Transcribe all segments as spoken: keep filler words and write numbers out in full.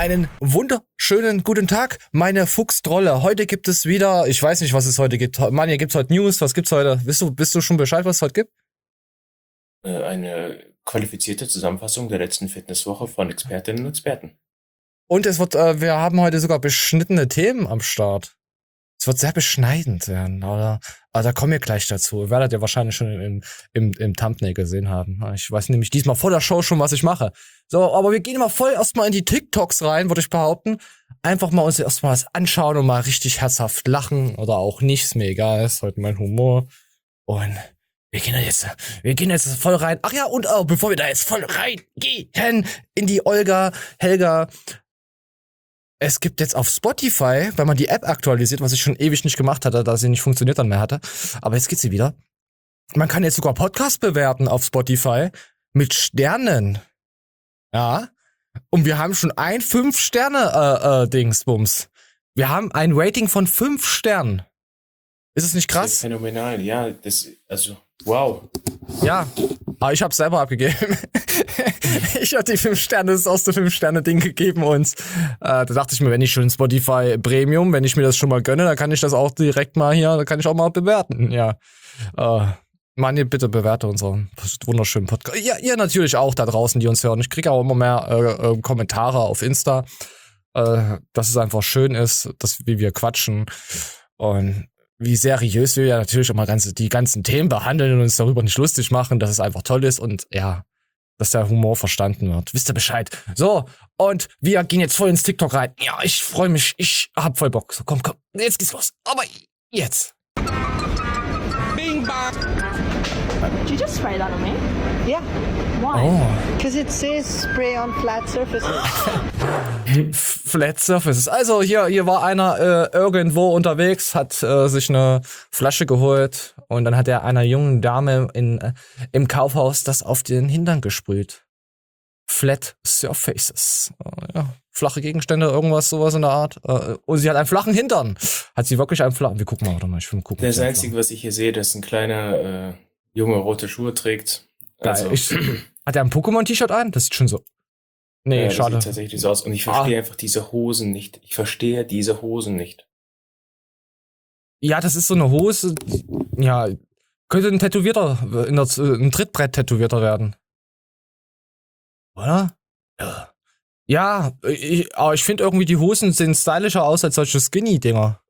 Einen wunderschönen guten Tag, meine Fuchstrolle. Heute gibt es wieder, ich weiß nicht, was es heute gibt. Manja, gibt's heute News? Was gibt's heute? Bist du, bist du schon Bescheid, was es heute gibt? Eine qualifizierte Zusammenfassung der letzten Fitnesswoche von Expertinnen und Experten. Und es wird, äh, wir haben heute sogar beschnittene Themen am Start. Es wird sehr beschneidend werden, oder? Aber da kommen wir gleich dazu. Ihr werdet ja wahrscheinlich schon im, im, im Thumbnail gesehen haben. Ich weiß nämlich diesmal vor der Show schon, was ich mache. So, aber wir gehen mal voll erstmal in die TikToks rein, würde ich behaupten. Einfach mal uns erstmal was anschauen und mal richtig herzhaft lachen oder auch nicht. Ist mir egal, ist heute mein Humor. Und wir gehen jetzt, wir gehen jetzt voll rein. Ach ja, und oh, bevor wir da jetzt voll reingehen in die Olga, Helga, es gibt jetzt auf Spotify, wenn man die App aktualisiert, was ich schon ewig nicht gemacht hatte, da sie nicht funktioniert dann mehr hatte, aber jetzt geht sie wieder. Man kann jetzt sogar Podcasts bewerten auf Spotify mit Sternen. Ja. Und wir haben schon ein fünf Sterne äh, äh, Dingsbums. Wir haben ein Rating von fünf Sternen. Ist es nicht krass? Das ist phänomenal, ja, das, also, wow. Ja, aber ich hab's selber abgegeben. Ich hatte die fünf Sterne, das erste fünf Sterne Ding gegeben und äh, da dachte ich mir, wenn ich schon Spotify Premium, wenn ich mir das schon mal gönne, dann kann ich das auch direkt mal hier, dann kann ich auch mal bewerten, ja. Äh, Manni, bitte bewerte unseren wunderschönen Podcast. Ja, ihr natürlich auch da draußen, die uns hören. Ich kriege auch immer mehr äh, äh, Kommentare auf Insta, äh, dass es einfach schön ist, dass wie wir quatschen und wie seriös wir ja natürlich immer ganze, die ganzen Themen behandeln und uns darüber nicht lustig machen, dass es einfach toll ist und ja, dass der Humor verstanden wird. Wisst ihr Bescheid? So, und wir gehen jetzt voll ins TikTok rein. Ja, ich freue mich, ich hab voll Bock. So, komm, komm, jetzt geht's los. Aber jetzt. Bing bang. Did you just spray that on me? Yeah, Why? Oh. because it says spray on flat surfaces. Flat Surfaces. Also hier, hier war einer äh, irgendwo unterwegs, hat äh, sich eine Flasche geholt und dann hat er einer jungen Dame in, äh, im Kaufhaus das auf den Hintern gesprüht. Flat Surfaces. Äh, ja, flache Gegenstände, irgendwas, sowas in der Art. Äh, und sie hat einen flachen Hintern. Hat sie wirklich einen flachen... Wir gucken mal, warte mal, ich will gucken. Das Einzige, was ich hier sehe, dass ein kleiner äh, Junge rote Schuhe trägt. Also, ich, hat er ein Pokémon-T-Shirt an? Das sieht schon so... Nee, ja, schade. Das sieht tatsächlich so aus. Und ich verstehe ah. einfach diese Hosen nicht. Ich verstehe diese Hosen nicht. Ja, das ist so eine Hose. Ja, könnte ein Tätowierter, in der, ein Trittbrett-Tätowierter werden. Oder? Ja. Ja, ich, aber ich finde irgendwie, die Hosen sehen stylischer aus als solche Skinny-Dinger.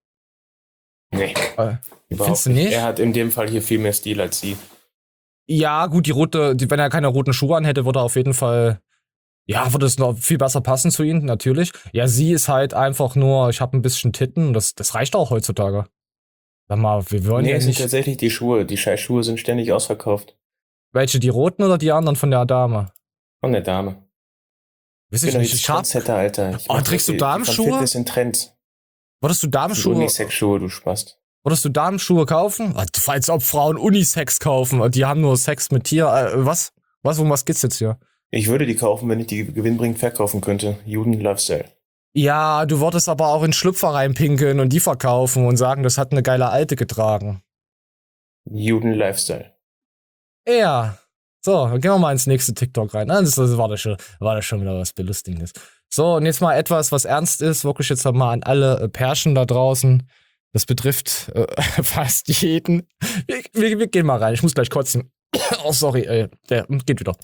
Nee. Äh, findest du nicht? Er hat in dem Fall hier viel mehr Stil als sie. Ja, gut, die rote, die, wenn er keine roten Schuhe an hätte, würde er auf jeden Fall... Ja, würde es noch viel besser passen zu ihnen, natürlich. Ja, sie ist halt einfach nur, ich habe ein bisschen Titten, das, das reicht auch heutzutage. Sag mal, wir wollen nee, ja es nicht... sind tatsächlich die Schuhe. Die scheiß Schuhe sind ständig ausverkauft. Welche, die roten oder die anderen von der Dame? Von der Dame. Weiß Ich ich bin nicht, jetzt ich hab... Trendsetter, Alter. Ich Oh, mach trägst du die- Damenschuhe? Die von Fitness in Trends. Würdest du Damenschuhe... Unisex-Schuhe, du Spast. Würdest du Damenschuhe kaufen? Als ob Frauen Unisex kaufen. Die haben nur Sex mit Tier. Äh, was? Was, um was geht's jetzt hier? Ich würde die kaufen, wenn ich die gewinnbringend verkaufen könnte. Juden-Lifestyle. Ja, du würdest aber auch in Schlüpfer reinpinkeln und die verkaufen und sagen, das hat eine geile Alte getragen. Juden-Lifestyle. Ja. So, dann gehen wir mal ins nächste TikTok rein. Das, das war, das schon, war das schon wieder was Belustigendes. So, und jetzt mal etwas, was ernst ist. Wirklich jetzt mal an alle äh, Pärchen da draußen. Das betrifft äh, fast jeden. Wir, wir, wir gehen mal rein. Ich muss gleich kotzen. Oh, sorry, äh, der geht wieder.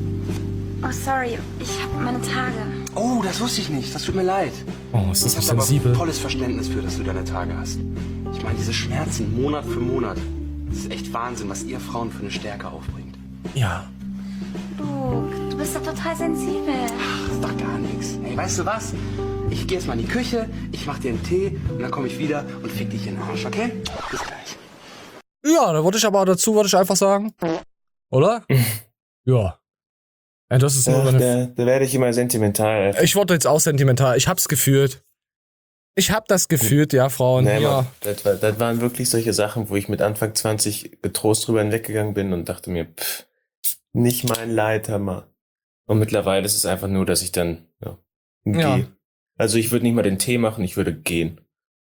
Oh, sorry, ich habe meine Tage. Oh, das wusste ich nicht. Das tut mir leid. Oh, ist das Ich habe sensibel. aber volles Verständnis für, dass du deine Tage hast. Ich meine, diese Schmerzen Monat für Monat. Das ist echt Wahnsinn, was ihr Frauen für eine Stärke aufbringt. Ja. Luke, du bist doch total sensibel. Das ist doch gar nichts. Hey, weißt du was? Ich gehe jetzt mal in die Küche, ich mach dir einen Tee und dann komme ich wieder und fick dich in den Arsch, okay? Bis gleich. Ja, da würde ich aber dazu, würde ich einfach sagen. Oder? Ja. Ja, das ist nur Ach, eine... da, da werde ich immer sentimental. Alter. Ich wurde jetzt auch sentimental. Ich hab's gefühlt. Ich hab das gefühlt, ja, Frauen. Nee, ja. Mann, das, war, das waren wirklich solche Sachen, wo ich mit Anfang zwanzig getrost drüber hinweggegangen bin und dachte mir, pff, nicht mein Leid, Hammer. Und mittlerweile ist es einfach nur, dass ich dann ja, Ja. gehe. Also ich würde nicht mal den Tee machen, ich würde gehen.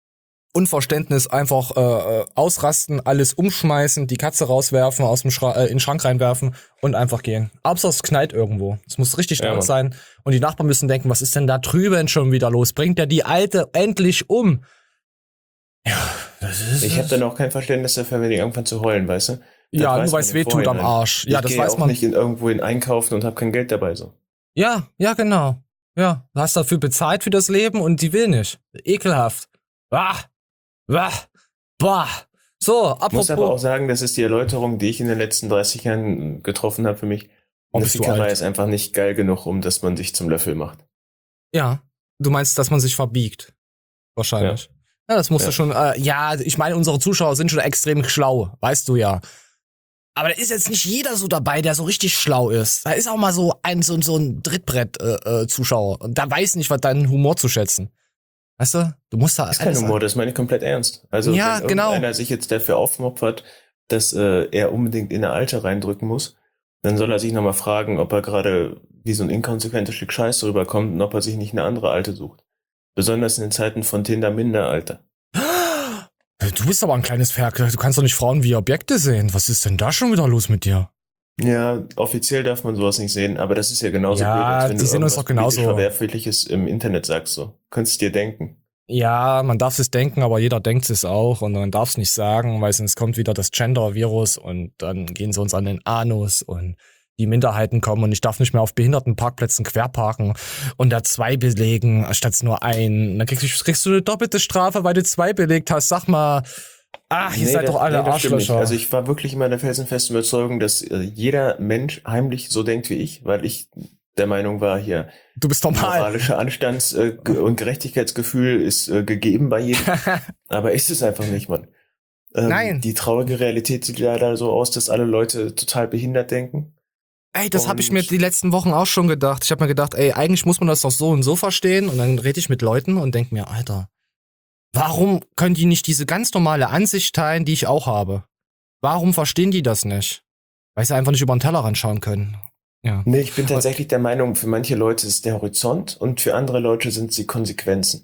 Unverständnis einfach äh, ausrasten, alles umschmeißen, die Katze rauswerfen, aus dem Schra- äh, in den Schrank reinwerfen und einfach gehen. Hauptsache es knallt irgendwo. Es muss richtig Ja, laut Mann. sein. Und die Nachbarn müssen denken, was ist denn da drüben schon wieder los? Bringt der die Alte endlich um? Ja, das ist... Ich habe dann auch kein Verständnis dafür, wenn die anfangen zu heulen, weißt du? Das ja, weiß nur weil es man im weh tut am Vorhinein. Arsch. Ja, ich das gehe weiß auch man. nicht in irgendwo in einkaufen und habe kein Geld dabei so. Ja, ja, genau. Ja, du hast dafür bezahlt für das Leben und die will nicht. Ekelhaft. Ah, ah, boah. So, Ich muss aber auch apropos. sagen, das ist die Erläuterung, die ich in den letzten dreißig Jahren getroffen habe für mich. Oh, Eine bist du Fickerei alt. ist einfach nicht geil genug, um dass man sich zum Löffel macht. Ja, du meinst, dass man sich verbiegt. Wahrscheinlich. Ja, das musst Ja. du schon. Äh, ja, ich meine, unsere Zuschauer sind schon extrem schlau, weißt du ja. Aber da ist jetzt nicht jeder so dabei, der so richtig schlau ist. Da ist auch mal so ein so, so ein Drittbrett-Zuschauer. Äh, Zuschauer. Und der weiß nicht, was deinen Humor zu schätzen. Weißt du? Du musst da Das ist kein alles- Humor, das meine ich komplett ernst. Also Ja, wenn genau. irgendeiner sich jetzt dafür aufmopfert, dass äh, er unbedingt in eine Alte reindrücken muss, dann soll er sich nochmal fragen, ob er gerade wie so ein inkonsequentes Stück Scheiß rüberkommt und ob er sich nicht eine andere Alte sucht. Besonders in den Zeiten von Tinder Minder, Alter. Du bist aber ein kleines Ferkel. Du kannst doch nicht Frauen wie Objekte sehen. Was ist denn da schon wieder los mit dir? Ja, offiziell darf man sowas nicht sehen, aber das ist ja genauso Ja, blöd, als wenn die du sehen uns irgendwas doch genauso. politisch Verwerfliches im Internet sagst, so. Könntest dir denken. Ja, man darf es denken, aber jeder denkt es auch und man darf es nicht sagen, weil sonst kommt wieder das Gender-Virus und dann gehen sie uns an den Anus und die Minderheiten kommen und ich darf nicht mehr auf Behindertenparkplätzen querparken und da zwei belegen statt nur ein. Dann kriegst du, kriegst du eine doppelte Strafe, weil du zwei belegt hast. Sag mal, ach, ihr Nee, seid das- doch alle nee, das stimmt nicht. Arschlöcher. Also ich war wirklich immer der felsenfesten Überzeugung, dass äh, jeder Mensch heimlich so denkt wie ich, weil ich der Meinung war, hier Du bist normal. moralische Anstands- äh, ge- und Gerechtigkeitsgefühl ist äh, gegeben bei jedem, aber ist es einfach nicht, Mann. Ähm, Nein. Die traurige Realität sieht leider so aus, dass alle Leute total behindert denken. Ey, das habe ich Und- mir die letzten Wochen auch schon gedacht. Ich habe mir gedacht, ey, eigentlich muss man das doch so und so verstehen. Und dann rede ich mit Leuten und denk mir, Alter, warum können die nicht diese ganz normale Ansicht teilen, die ich auch habe? Warum verstehen die das nicht? Weil sie einfach nicht über den Tellerrand schauen können. Ja. Nee, ich bin tatsächlich der Meinung, für manche Leute ist der Horizont und für andere Leute sind sie Konsequenzen.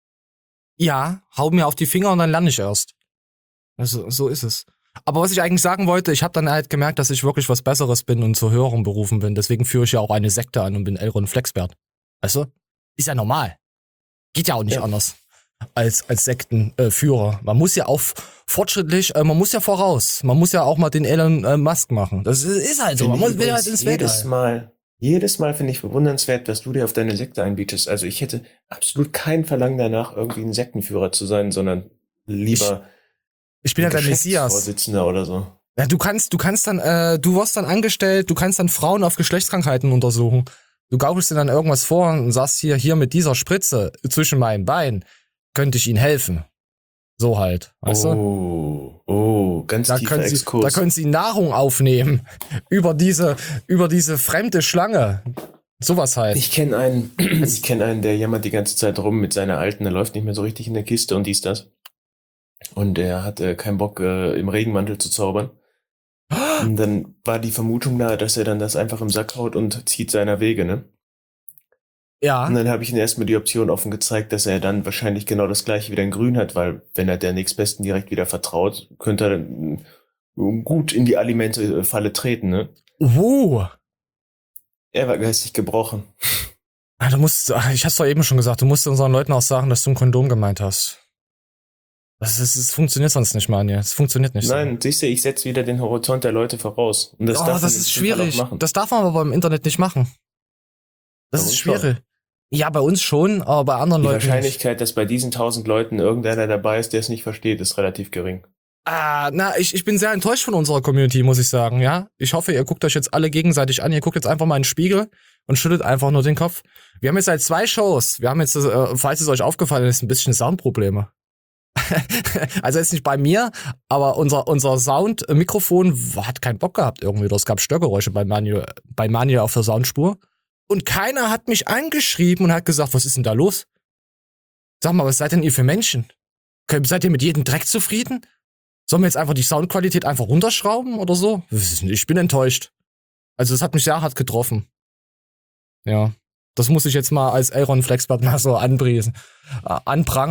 Ja, hau mir auf die Finger und dann lerne ich erst. Also, so ist es. Aber was ich eigentlich sagen wollte, ich habe dann halt gemerkt, dass ich wirklich was Besseres bin und zu höheren Berufen bin. Deswegen führe ich ja auch eine Sekte an und bin Elron Flexbert. Weißt du? Ist ja normal. Geht ja auch nicht Ja. anders als als Sektenführer. Äh, Führer. Man muss ja auch fortschrittlich, äh, man muss ja voraus. Man muss ja auch mal den Elon äh, Musk machen. Das ist, ist halt so. Man Finde muss ich will halt übrigens ins jedes Weltall. Mal, jedes Mal finde ich bewundernswert, was du dir auf deine Sekte einbietest. Also ich hätte absolut kein Verlangen danach, irgendwie ein Sektenführer zu sein, sondern lieber Ich bin ja ein der Messias. Geschäftsvorsitzender oder so. Ja, du kannst, du kannst dann, äh, du wirst dann angestellt, du kannst dann Frauen auf Geschlechtskrankheiten untersuchen. Du gaukelst dir dann irgendwas vor und sagst hier, hier mit dieser Spritze zwischen meinen Beinen könnte ich ihnen helfen. So halt, weißt du? Oh, oh, ganz Da tiefer können sie, Exkurs. da können sie Nahrung aufnehmen über diese, über diese fremde Schlange. Sowas halt. Ich kenne einen, ich kenne einen, der jammert die ganze Zeit rum mit seiner Alten, der läuft nicht mehr so richtig in der Kiste und dies, das. Und er hat äh, keinen Bock, äh, im Regenmantel zu zaubern. Und dann war die Vermutung da, dass er dann das einfach im Sack haut und zieht seiner Wege, ne? Ja. Und dann habe ich ihm erstmal die Option offen gezeigt, dass er dann wahrscheinlich genau das gleiche wieder in Grün hat, weil wenn er der nächstbesten direkt wieder vertraut, könnte er dann äh, gut in die Alimente-Falle treten, ne? Uh. Er war geistig gebrochen. Ah, du musst, ach, ich hab's doch eben schon gesagt, du musst unseren Leuten auch sagen, dass du ein Kondom gemeint hast. Das, ist, das funktioniert sonst nicht, Manja. Es funktioniert nicht Nein, siehst du, ich setze wieder den Horizont der Leute voraus. Und das so. Oh, darf man das in ist diesem Fall auch schwierig. machen. Das darf man aber beim Internet nicht machen. Das Bei ist uns schon. schwierig. Ja, bei uns schon, aber bei anderen Die Leuten nicht. Wahrscheinlichkeit, dass bei diesen tausend Leuten irgendeiner dabei ist, der es nicht versteht, ist relativ gering. Ah, na, ich, ich bin sehr enttäuscht von unserer Community, muss ich sagen, ja. Ich hoffe, ihr guckt euch jetzt alle gegenseitig an. Ihr guckt jetzt einfach mal in den Spiegel und schüttelt einfach nur den Kopf. Wir haben jetzt seit zwei Shows, wir haben jetzt, äh, falls es euch aufgefallen ist, ein bisschen Soundprobleme. Also jetzt nicht bei mir, aber unser, unser Sound-Mikrofon hat keinen Bock gehabt irgendwie. Es gab Störgeräusche bei Manuel, bei Manuel auf der Soundspur. Und keiner hat mich angeschrieben und hat gesagt, was ist denn da los? Sag mal, was seid denn ihr für Menschen? Könnt- Seid ihr mit jedem Dreck zufrieden? Sollen wir jetzt einfach die Soundqualität einfach runterschrauben oder so? Ich bin enttäuscht. Also es hat mich sehr hart getroffen. Ja, das muss ich jetzt mal als Elron Flexbert mal so anpriesen, äh, anprangern.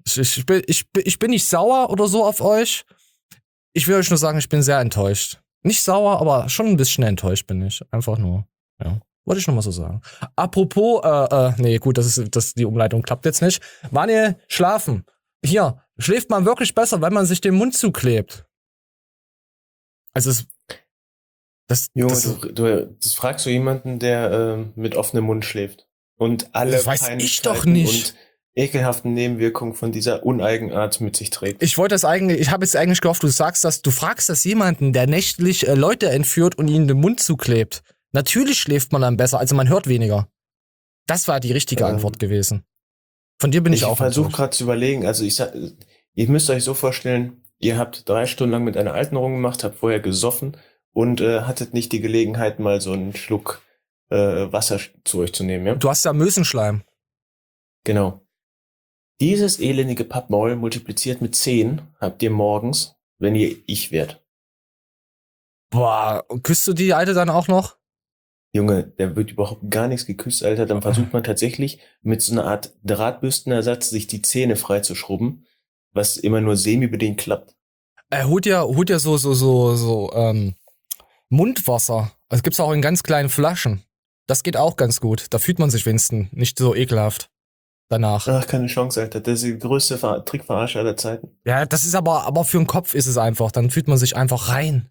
Ich, ich, bin, ich, bin- ich bin nicht sauer oder so auf euch. Ich will euch nur sagen, ich bin sehr enttäuscht. Nicht sauer, aber schon ein bisschen enttäuscht bin ich. Einfach nur, ja. Wollte ich nur mal so sagen. Apropos, äh, äh, nee, gut, das ist, das, die Umleitung klappt jetzt nicht. Manuel, schlafen. Hier, schläft man wirklich besser, wenn man sich den Mund zuklebt. Also, es, das, Junge, das, du, du, das fragst du jemanden, der ähm, mit offenem Mund schläft. Und alle Das weiß ich Peinlichkeiten doch nicht. und ekelhaften Nebenwirkungen von dieser Uneigenart mit sich trägt. Ich wollte das eigentlich, ich habe jetzt eigentlich gehofft, du sagst das, du fragst das jemanden, der nächtlich äh, Leute entführt und ihnen den Mund zuklebt. Natürlich schläft man dann besser, also man hört weniger. Das war die richtige Ähm, Antwort gewesen. Von dir bin ich, Ich auch versuche enttäuscht. gerade zu überlegen, also ich sag, ihr müsst euch so vorstellen, ihr habt drei Stunden lang mit einer Alten rumgemacht, habt vorher gesoffen und äh, hattet nicht die Gelegenheit, mal so einen Schluck äh, Wasser zu euch zu nehmen, ja? Du hast ja Mösenschleim. Genau. Dieses elendige Pappmaul multipliziert mit zehn habt ihr morgens, wenn ihr ich werdet. Boah, küsst du die Alte dann auch noch? Junge, da wird überhaupt gar nichts geküsst, Alter. Dann versucht man tatsächlich mit so einer Art Drahtbürstenersatz sich die Zähne freizuschrubben, was immer nur semi-bedingt klappt. Er holt ja, holt ja so, so, so, so, ähm, Mundwasser. Also gibt's auch in ganz kleinen Flaschen. Das geht auch ganz gut. Da fühlt man sich wenigstens nicht so ekelhaft danach. Ach, keine Chance, Alter. Das ist die größte Ver- Trickverarsche aller Zeiten. Ja, das ist aber, aber für den Kopf ist es einfach. Dann fühlt man sich einfach rein.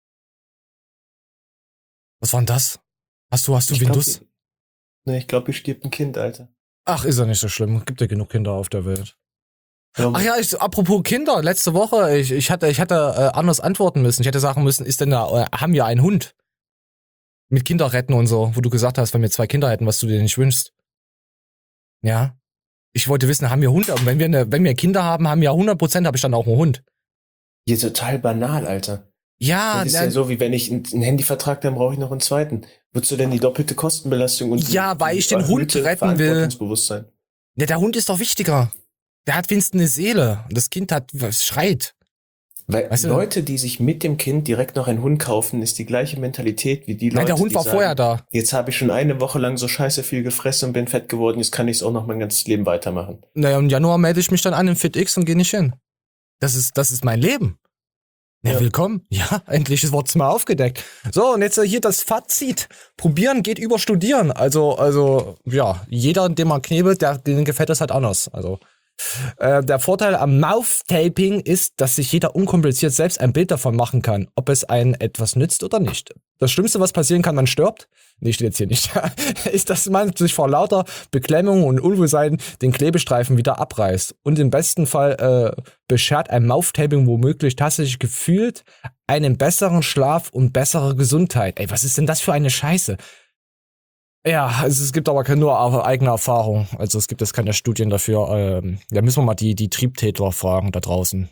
Was war denn das? Hast du, hast du Ich glaub, Windows? Ne, ich glaube, hier stirbt ein Kind, Alter. Ach, ist ja nicht so schlimm. Gibt ja genug Kinder auf der Welt. Ja, Ach ja, ich, apropos Kinder, letzte Woche, ich, ich hatte, ich hatte äh, anders antworten müssen. Ich hätte sagen müssen, ist denn da, äh, haben wir einen Hund? Mit Kinder retten und so, wo du gesagt hast, wenn wir zwei Kinder hätten, was du dir nicht wünschst. Ja. Ich wollte wissen, haben wir Hunde? Und wenn wir, eine, wenn wir Kinder haben, haben wir hundert Prozent, habe ich dann auch einen Hund. hier total banal, Alter. Ja, Das ist na, ja so, wie wenn ich einen Handyvertrag, dann brauche ich noch einen zweiten. Würdest du denn die doppelte Kostenbelastung und Ja, die, weil die ich den Hund erhöhte retten will. Verantwortungsbewusstsein? ja, der Hund ist doch wichtiger. Der hat wenigstens eine Seele. Und das Kind hat, was schreit. Weil Weißt du- Leute, die sich mit dem Kind direkt noch einen Hund kaufen, ist die gleiche Mentalität wie die Leute, Nein, der Hund die war sagen, vorher da. jetzt habe ich schon eine Woche lang so scheiße viel gefressen und bin fett geworden, jetzt kann ich es auch noch mein ganzes Leben weitermachen. Naja, im Januar melde ich mich dann an im FitX und gehe nicht hin. Das ist, das ist mein Leben. Ja, Ja. willkommen. Ja, endlich wird's mal aufgedeckt. So, und jetzt hier das Fazit. Probieren geht über Studieren. Also, also, ja, jeder, den man knebelt, der, den gefällt das halt anders. Also, äh, der Vorteil am Mouth-Taping ist, dass sich jeder unkompliziert selbst ein Bild davon machen kann, ob es einen etwas nützt oder nicht. Das Schlimmste, was passieren kann, man stirbt. Nee, steht jetzt hier nicht. ist, dass man sich vor lauter Beklemmung und Unwohlsein den Klebestreifen wieder abreißt. Und im besten Fall äh, beschert ein Mouth-Taping womöglich tatsächlich gefühlt einen besseren Schlaf und bessere Gesundheit. Ey, was ist denn das für eine Scheiße? Ja, also es gibt aber keine nur auf eigene Erfahrung. Also es gibt jetzt keine Studien dafür. Ähm, da müssen wir mal die, die Triebtäter fragen da draußen.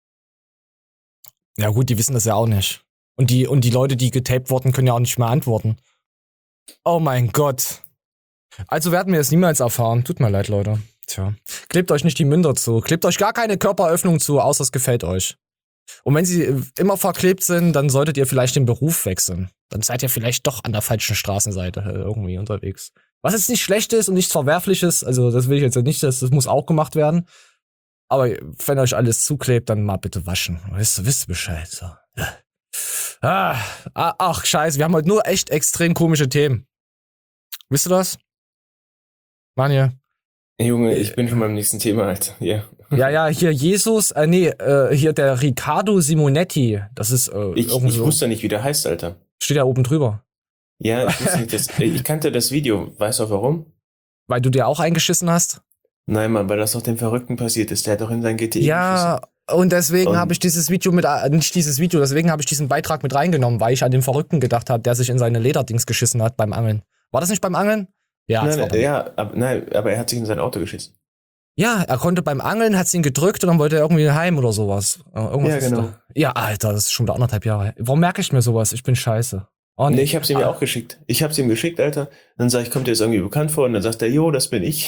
Ja gut, die wissen das ja auch nicht. Und die, und die Leute, die getaped wurden, können ja auch nicht mehr antworten. Oh mein Gott. Also werden wir es niemals erfahren. Tut mir leid, Leute. Tja. Klebt euch nicht die Münder zu. Klebt euch gar keine Körperöffnung zu, außer es gefällt euch. Und wenn sie immer verklebt sind, dann solltet ihr vielleicht den Beruf wechseln. Dann seid ihr vielleicht doch an der falschen Straßenseite äh, irgendwie unterwegs. Was jetzt nicht schlecht ist und nichts Verwerfliches, also das will ich jetzt nicht, das, das muss auch gemacht werden. Aber wenn euch alles zuklebt, dann mal bitte waschen. Wisst ihr, wisst ihr Bescheid. So. Ah, ah, ach, scheiße, wir haben heute nur echt extrem komische Themen. Wisst ihr das? Manja? Hey, Junge, ich bin schon beim nächsten Thema, Alter. Ja. Ja, ja, hier Jesus, äh, nee, äh, hier der Riccardo Simonetti, das ist äh, Ich, irgendwie ich so, wusste nicht, wie der heißt, Alter. steht ja oben drüber. Ja, ich wusste nicht, das, ich kannte das Video. Weißt du auch warum? Weil du dir auch eingeschissen hast? Nein, Mann, weil das doch dem Verrückten passiert ist. Der hat doch in sein G T E Ja, und deswegen Und- habe ich dieses Video mit, äh, nicht dieses Video, deswegen habe ich diesen Beitrag mit reingenommen, weil ich an den Verrückten gedacht habe, der sich in seine Lederdings geschissen hat beim Angeln. War das nicht beim Angeln? Ja, das Nein, war nein, beim- ja, aber, nein, aber er hat sich in sein Auto geschissen. ja, er konnte beim Angeln, hat's ihn gedrückt und dann wollte er irgendwie heim oder sowas. Äh, Irgendwas Ja, ist genau. da. Ja, Alter, das ist schon wieder anderthalb Jahre her. Warum merke ich mir sowas? Ich bin scheiße. Oh, Nee, ich hab's ihm ja Ah. auch geschickt. Ich hab's ihm geschickt, Alter. Dann sag ich, kommt dir das irgendwie bekannt vor? Und dann sagt er, jo, das bin ich.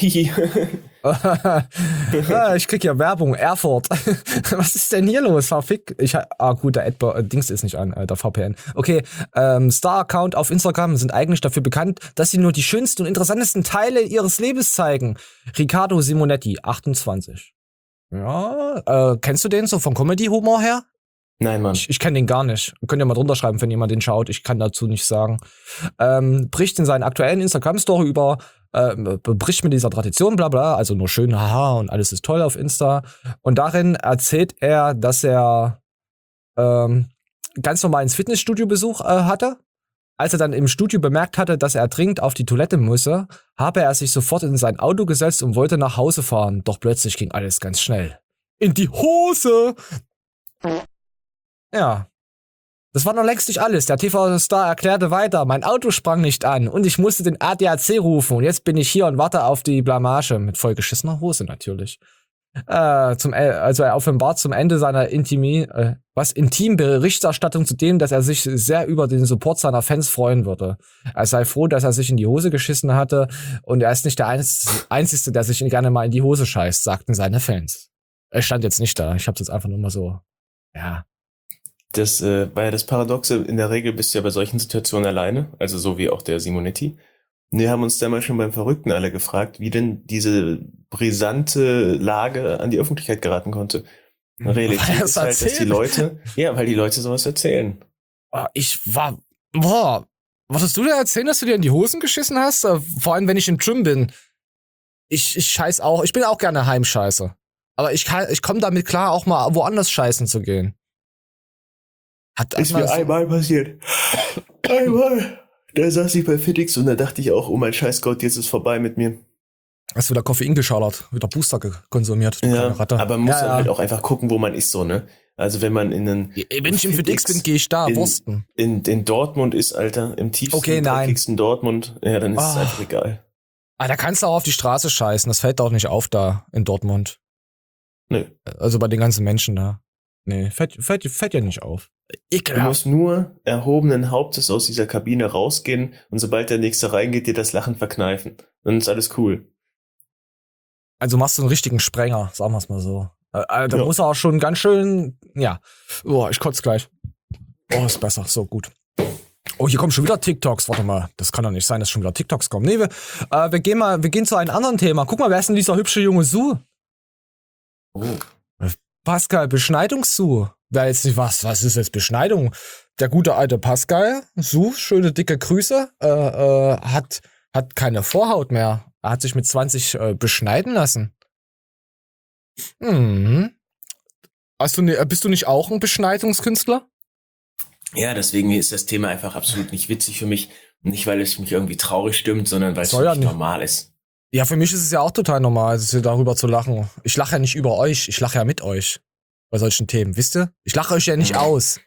ah, ich krieg ja Werbung, Erfurt. Was ist denn hier los? Verfick. Ich, ha- ah, gut, der Adblock, äh, Dings ist nicht an, äh, der V P N. Okay, ähm, Star-Account auf Instagram sind eigentlich dafür bekannt, dass sie nur die schönsten und interessantesten Teile ihres Lebens zeigen. Riccardo Simonetti, achtundzwanzig. Ja, äh, kennst du den so vom Comedy-Humor her? Nein, Mann. Ich, ich kenne den gar nicht. Könnt ihr mal drunter schreiben, wenn jemand den schaut. Ich kann dazu nichts sagen. Ähm, bricht in seinen aktuellen Instagram-Story über, äh, bricht mit dieser Tradition, bla bla, also nur schön, haha, und alles ist toll auf Insta. Und darin erzählt er, dass er ähm, ganz normal ins Fitnessstudio-Besuch äh, hatte. Als er dann im Studio bemerkt hatte, dass er dringend auf die Toilette müsse, habe er sich sofort in sein Auto gesetzt und wollte nach Hause fahren. Doch plötzlich ging alles ganz schnell. In die Hose! Ja. Das war noch längst nicht alles. Der T V-Star erklärte weiter, mein Auto sprang nicht an und ich musste den A D A C rufen und jetzt bin ich hier und warte auf die Blamage. Mit vollgeschissener Hose natürlich. Äh, zum, also er offenbart zum Ende seiner Intimi, äh, was Intim-Berichterstattung zu dem, dass er sich sehr über den Support seiner Fans freuen würde. Er sei froh, dass er sich in die Hose geschissen hatte und er ist nicht der Einzige, der sich gerne mal in die Hose scheißt, sagten seine Fans. Er stand jetzt nicht da, ich hab's jetzt einfach nur mal so, ja. Das äh, war ja das Paradoxe, in der Regel bist du ja bei solchen Situationen alleine, also so wie auch der Simonetti. Und wir haben uns damals schon beim Verrückten alle gefragt, wie denn diese brisante Lage an die Öffentlichkeit geraten konnte. Realität ist halt, dass die Leute, ja, weil die Leute sowas erzählen. Ich war, boah, wolltest du da erzählen, dass du dir in die Hosen geschissen hast? Vor allem, wenn ich im Gym bin. Ich, ich scheiß auch, ich bin auch gerne Heimscheiße. Aber ich kann, ich komme damit klar, auch mal woanders scheißen zu gehen. Hat ist mir so einmal passiert. Einmal. Da saß ich bei Fitix und da dachte ich auch, oh mein Scheißgott, jetzt ist vorbei mit mir. Hast du wieder Koffein geschallert, wieder Booster konsumiert, du ja, Ratte. Aber man muss ja, ja. halt auch einfach gucken, wo man ist, so, ne? Also wenn man in einen... Wenn ich im Fitix bin, gehe ich da, in, Wursten. In, in Dortmund ist, Alter, im tiefsten, okay, nein. Dortmund, ja, dann ist oh. es einfach egal. Ah, da kannst du auch auf die Straße scheißen, das fällt doch nicht auf da, in Dortmund. Nö. Also bei den ganzen Menschen da. Nee, fällt, fällt, fällt ja nicht auf. Ekelhaft. Du musst nur erhobenen Hauptes aus dieser Kabine rausgehen und sobald der Nächste reingeht, dir das Lachen verkneifen. Dann ist alles cool. Also machst du einen richtigen Sprenger, sagen wir es mal so. Äh, da ja. muss er auch schon ganz schön, ja. Oh, ich kotze gleich. Oh, ist besser, so gut. Oh, hier kommen schon wieder TikToks. Warte mal, das kann doch nicht sein, dass schon wieder TikToks kommen. Nee, wir, äh, wir gehen mal, wir gehen zu einem anderen Thema. Guck mal, wer ist denn dieser hübsche junge Su? Oh. Pascal, Beschneidungssu. Wer jetzt nicht was, was ist jetzt Beschneidung? Der gute alte Pascal, Su, schöne dicke Grüße, äh, äh, hat, hat keine Vorhaut mehr. Er hat sich mit zwanzig äh, beschneiden lassen. Hm. Hast du, ne, bist du nicht auch ein Beschneidungskünstler? Ja, deswegen ist das Thema einfach absolut nicht witzig für mich. Nicht, weil es mich irgendwie traurig stimmt, sondern weil es für mich normal ist. Ja, für mich ist es ja auch total normal, darüber zu lachen. Ich lache ja nicht über euch, ich lache ja mit euch. Bei solchen Themen, wisst ihr? Ich lache euch ja nicht aus.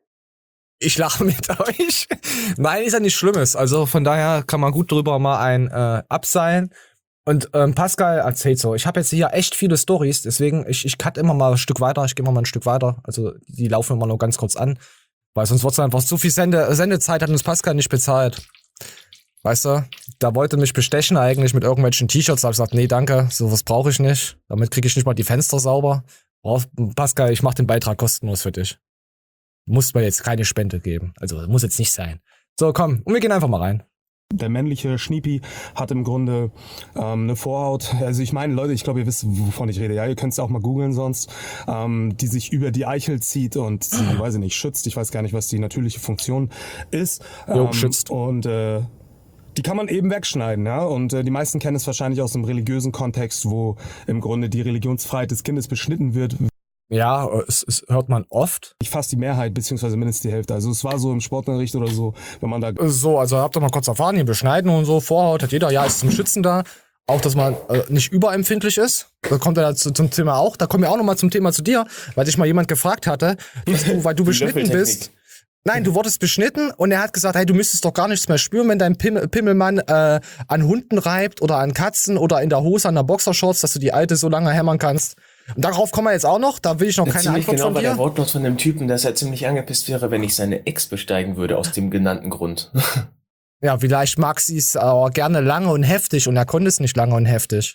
Ich lache mit euch. Nein, ist ja nichts Schlimmes. Also von daher kann man gut drüber mal ein äh, abseilen. Und ähm, Pascal erzählt so, ich habe jetzt hier echt viele Storys, deswegen, ich, ich cut immer mal ein Stück weiter, ich gehe immer mal ein Stück weiter. Also die laufen immer nur ganz kurz an. Weil sonst wird es einfach zu viel Sende Sendezeit, hat uns Pascal nicht bezahlt. Weißt du, da wollte mich bestechen eigentlich mit irgendwelchen T-Shirts, da hab ich gesagt, nee, danke, sowas brauche ich nicht. Damit kriege ich nicht mal die Fenster sauber. Brauch, Pascal, ich mach den Beitrag kostenlos für dich. Muss mir jetzt keine Spende geben. Also, muss jetzt nicht sein. So, komm, und wir gehen einfach mal rein. Der männliche Schniepi hat im Grunde ähm, eine Vorhaut, also ich meine, Leute, ich glaube, ihr wisst, wovon ich rede, ja, ihr könnt es auch mal googeln sonst, ähm, die sich über die Eichel zieht und sie, weiß ich nicht, schützt. Ich weiß gar nicht, was die natürliche Funktion ist. Jo, ähm, schützt. Und äh, die kann man eben wegschneiden, ja. Und äh, die meisten kennen es wahrscheinlich aus einem religiösen Kontext, wo im Grunde die Religionsfreiheit des Kindes beschnitten wird. Ja, es, es hört man oft. Ich fast die Mehrheit, beziehungsweise mindestens die Hälfte. Also es war so im Sportunterricht oder so, wenn man da... So, also habt ihr mal kurz erfahren, hier beschneiden und so, Vorhaut hat jeder, ja, ist zum Schützen da. Auch, dass man äh, nicht überempfindlich ist. Da kommt er dazu, zum Thema auch. Da kommen wir auch nochmal zum Thema zu dir, weil dich mal jemand gefragt hatte, dass du, weil du beschnitten bist. Nein, du wurdest beschnitten und er hat gesagt, hey, du müsstest doch gar nichts mehr spüren, wenn dein Pim- Pimmelmann äh, an Hunden reibt oder an Katzen oder in der Hose an der Boxershorts, dass du die alte so lange hämmern kannst. Und darauf kommen wir jetzt auch noch, da will ich noch keine Antwort genau von dir. Bei der Wortlaut von dem Typen, dass er ziemlich angepisst wäre, wenn ich seine Ex besteigen würde, aus dem genannten Grund. Ja, vielleicht mag sie es aber gerne lange und heftig und er konnte es nicht lange und heftig.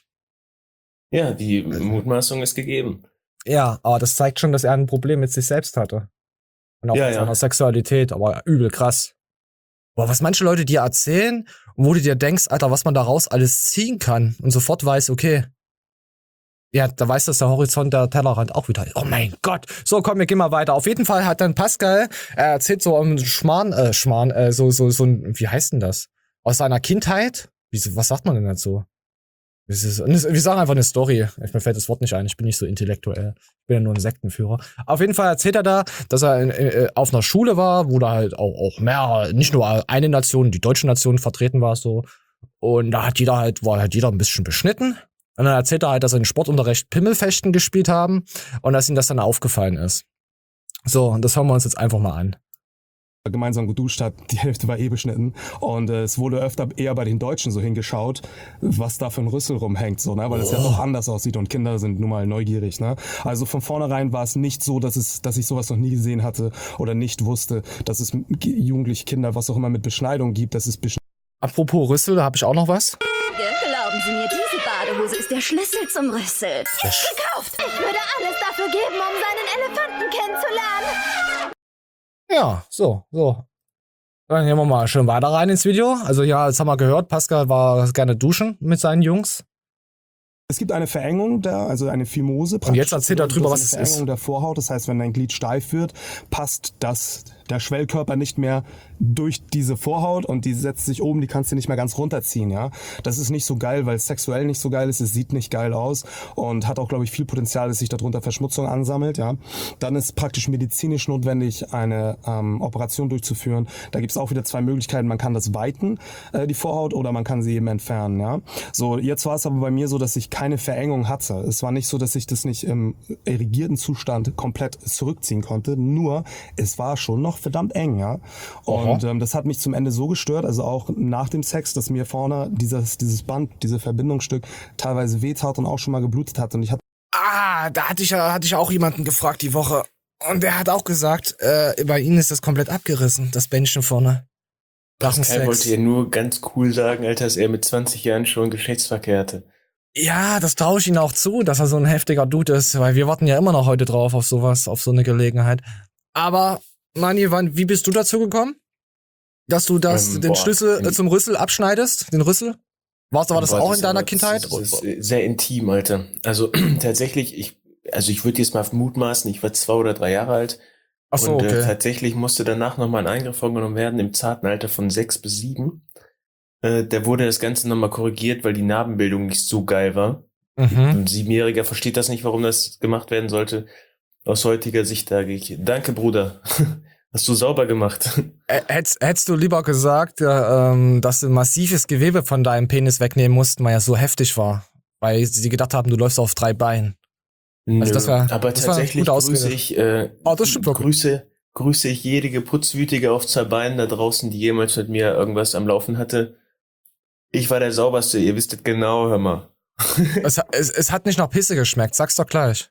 Ja, die Mutmaßung ist gegeben. Ja, aber das zeigt schon, dass er ein Problem mit sich selbst hatte. Und auch ja, mit ja. seiner Sexualität, aber übel krass. Boah, was manche Leute dir erzählen und wo du dir denkst, Alter, was man daraus alles ziehen kann und sofort weiß, okay, Ja, da weiß das der Horizont, der Tellerrand auch wieder. Oh mein Gott. So, komm, wir gehen mal weiter. Auf jeden Fall hat dann Pascal, er erzählt so um Schmarrn, äh, Schmarrn, äh, so, so, so ein, wie heißt denn das? Aus seiner Kindheit? Wie, was sagt man denn dazu? Das ist, wir sagen einfach eine Story. Mir fällt das Wort nicht ein. Ich bin nicht so intellektuell. Ich bin ja nur ein Sektenführer. Auf jeden Fall erzählt er da, dass er in, äh, auf einer Schule war, wo da halt auch, auch mehr, nicht nur eine Nation, die deutsche Nation vertreten war so. Und da hat jeder halt, war halt jeder ein bisschen beschnitten. Und dann erzählt er halt, dass sie in Sportunterricht Pimmelfechten gespielt haben und dass ihm das dann aufgefallen ist. So, und das hören wir uns jetzt einfach mal an. Gemeinsam geduscht hat, die Hälfte war eh beschnitten und äh, es wurde öfter eher bei den Deutschen so hingeschaut, was da für ein Rüssel rumhängt, so, ne, weil es oh. ja doch anders aussieht und Kinder sind nun mal neugierig, ne. Also von vornherein war es nicht so, dass es, dass ich sowas noch nie gesehen hatte oder nicht wusste, dass es jugendliche Kinder, was auch immer mit Beschneidung gibt, dass es Beschneidung. Apropos Rüssel, da habe ich auch noch was. Glauben Sie mir, diese Badehose ist der Schlüssel zum Rüssel. Gekauft! Ich würde alles dafür geben, um seinen Elefanten kennenzulernen. Ja, so, so. Dann gehen wir mal schön weiter rein ins Video. Also ja, jetzt haben wir gehört, Pascal war gerne duschen mit seinen Jungs. Es gibt eine Verengung da, also eine Phimose. Und jetzt erzählt er drüber, was es ist. Eine Verengung der Vorhaut, das heißt, wenn dein Glied steif wird, passt das, der Schwellkörper nicht mehr durch diese Vorhaut und die setzt sich oben, die kannst du nicht mehr ganz runterziehen, ja. Das ist nicht so geil, weil es sexuell nicht so geil ist, es sieht nicht geil aus und hat auch, glaube ich, viel Potenzial, dass sich darunter Verschmutzung ansammelt, ja. Dann ist praktisch medizinisch notwendig, eine ähm, Operation durchzuführen. Da gibt es auch wieder zwei Möglichkeiten, man kann das weiten, äh, die Vorhaut, oder man kann sie eben entfernen, ja. So, jetzt war es aber bei mir so, dass ich keine Verengung hatte. Es war nicht so, dass ich das nicht im irrigierten Zustand komplett zurückziehen konnte, nur es war schon noch verdammt eng, ja. Und Und ähm, das hat mich zum Ende so gestört, also auch nach dem Sex, dass mir vorne dieses dieses Band, dieses Verbindungsstück teilweise wehtat und auch schon mal geblutet hat. Und ich hatte Ah, da hatte ich ja hatte ich auch jemanden gefragt die Woche und der hat auch gesagt, äh, bei ihnen ist das komplett abgerissen, das Bändchen vorne. Pascal wollte ja nur ganz cool sagen, Alter, dass er mit zwanzig Jahren schon Geschlechtsverkehr hatte. Ja, das traue ich ihm auch zu, dass er so ein heftiger Dude ist, weil wir warten ja immer noch heute drauf auf sowas, auf so eine Gelegenheit. Aber Mani, wann, wie bist du dazu gekommen? Dass du das, ähm, den boah, Schlüssel äh, zum Rüssel abschneidest, den Rüssel? Warst du, war das boah, auch das in deiner aber, Kindheit? Das ist, das ist sehr intim, Alter. Also tatsächlich, ich, also ich würde jetzt mal mutmaßen, ich war zwei oder drei Jahre alt. Ach so, und okay. äh, tatsächlich musste danach nochmal ein Eingriff vorgenommen werden im zarten Alter von sechs bis sieben. Äh, da wurde das Ganze nochmal korrigiert, weil die Narbenbildung nicht so geil war. Mhm. Ein Siebenjähriger versteht das nicht, warum das gemacht werden sollte. Aus heutiger Sicht sage ich, danke, Bruder. Hast du sauber gemacht. Hättest, hättest du lieber gesagt, ja, ähm, dass du massives Gewebe von deinem Penis wegnehmen mussten, weil er so heftig war. Weil sie gedacht haben, du läufst auf drei Beinen. Also das war, aber das tatsächlich war grüße ich, äh, oh, das stimmt grüße, grüße ich jede Putzwütige auf zwei Beinen da draußen, die jemals mit mir irgendwas am Laufen hatte. Ich war der Sauberste, ihr wisstet genau, hör mal. es, es, es hat nicht nach Pisse geschmeckt, sag's doch gleich.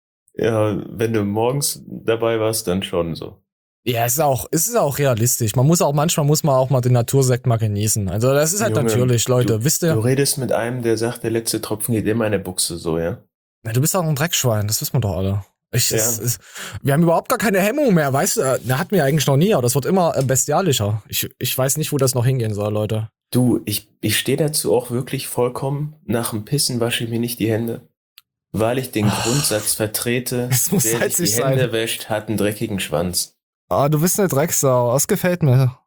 Ja, wenn du morgens dabei warst, dann schon so. Ja, es ist auch, es ist auch realistisch. Man muss auch, manchmal muss man auch mal den Natursekt mal genießen. Also das ist halt Junge, natürlich, Leute, du, wisst ihr? Du redest mit einem, der sagt, der letzte Tropfen geht immer in der Buchse, so, ja? Na, du bist auch ein Dreckschwein, das wissen wir doch alle. Ich, ja. es, es, wir haben überhaupt gar keine Hemmung mehr, weißt du? Da hatten wir eigentlich noch nie, aber das wird immer bestialischer. Ich, ich weiß nicht, wo das noch hingehen soll, Leute. Du, ich, ich stehe dazu auch wirklich vollkommen. Nach dem Pissen wasche ich mir nicht die Hände. Weil ich den oh, Grundsatz vertrete, wer sich die Hände sein. wäscht, hat einen dreckigen Schwanz. Ah, du bist eine Drecksau. Das gefällt mir.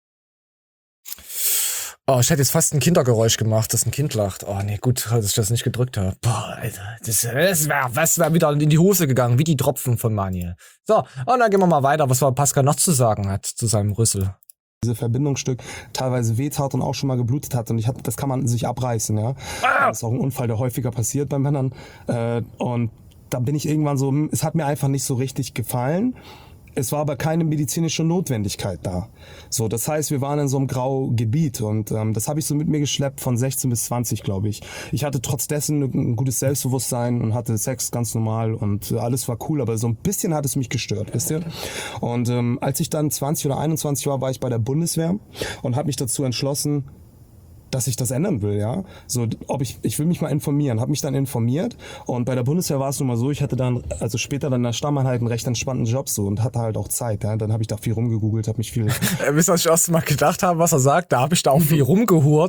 Oh, ich hätte jetzt fast ein Kindergeräusch gemacht, dass ein Kind lacht. Oh, nee, gut, dass ich das nicht gedrückt habe. Boah, Alter, das, das wäre das wär wieder in die Hose gegangen, wie die Tropfen von Maniel. So, und dann gehen wir mal weiter, was Pascal noch zu sagen hat zu seinem Rüssel. Diese Verbindungsstück teilweise wehtat und auch schon mal geblutet hat und ich hab, das kann man sich abreißen, ja. Ah! Das ist auch ein Unfall, der häufiger passiert bei Männern. Äh, und da bin ich irgendwann so, es hat mir einfach nicht so richtig gefallen. Es war aber keine medizinische Notwendigkeit da. So, das heißt, wir waren in so einem Graugebiet und ähm, das habe ich so mit mir geschleppt von sechzehn bis zwanzig, glaube ich. Ich hatte trotz dessen ein gutes Selbstbewusstsein und hatte Sex ganz normal und alles war cool, aber so ein bisschen hat es mich gestört, wisst ihr? Und ähm, als ich dann zwanzig oder einundzwanzig war, war ich bei der Bundeswehr und habe mich dazu entschlossen, dass ich das ändern will, ja. So, ob ich, ich will mich mal informieren, habe mich dann informiert und bei der Bundeswehr war es nun mal so, ich hatte dann, also später dann in der Stammeinheit einen recht entspannten Job so und hatte halt auch Zeit, ja. Dann habe ich da viel rumgegoogelt, habe mich viel... Wisst ihr, was ich erst mal gedacht habe, was er sagt? Da habe ich da auch viel rumgehurt.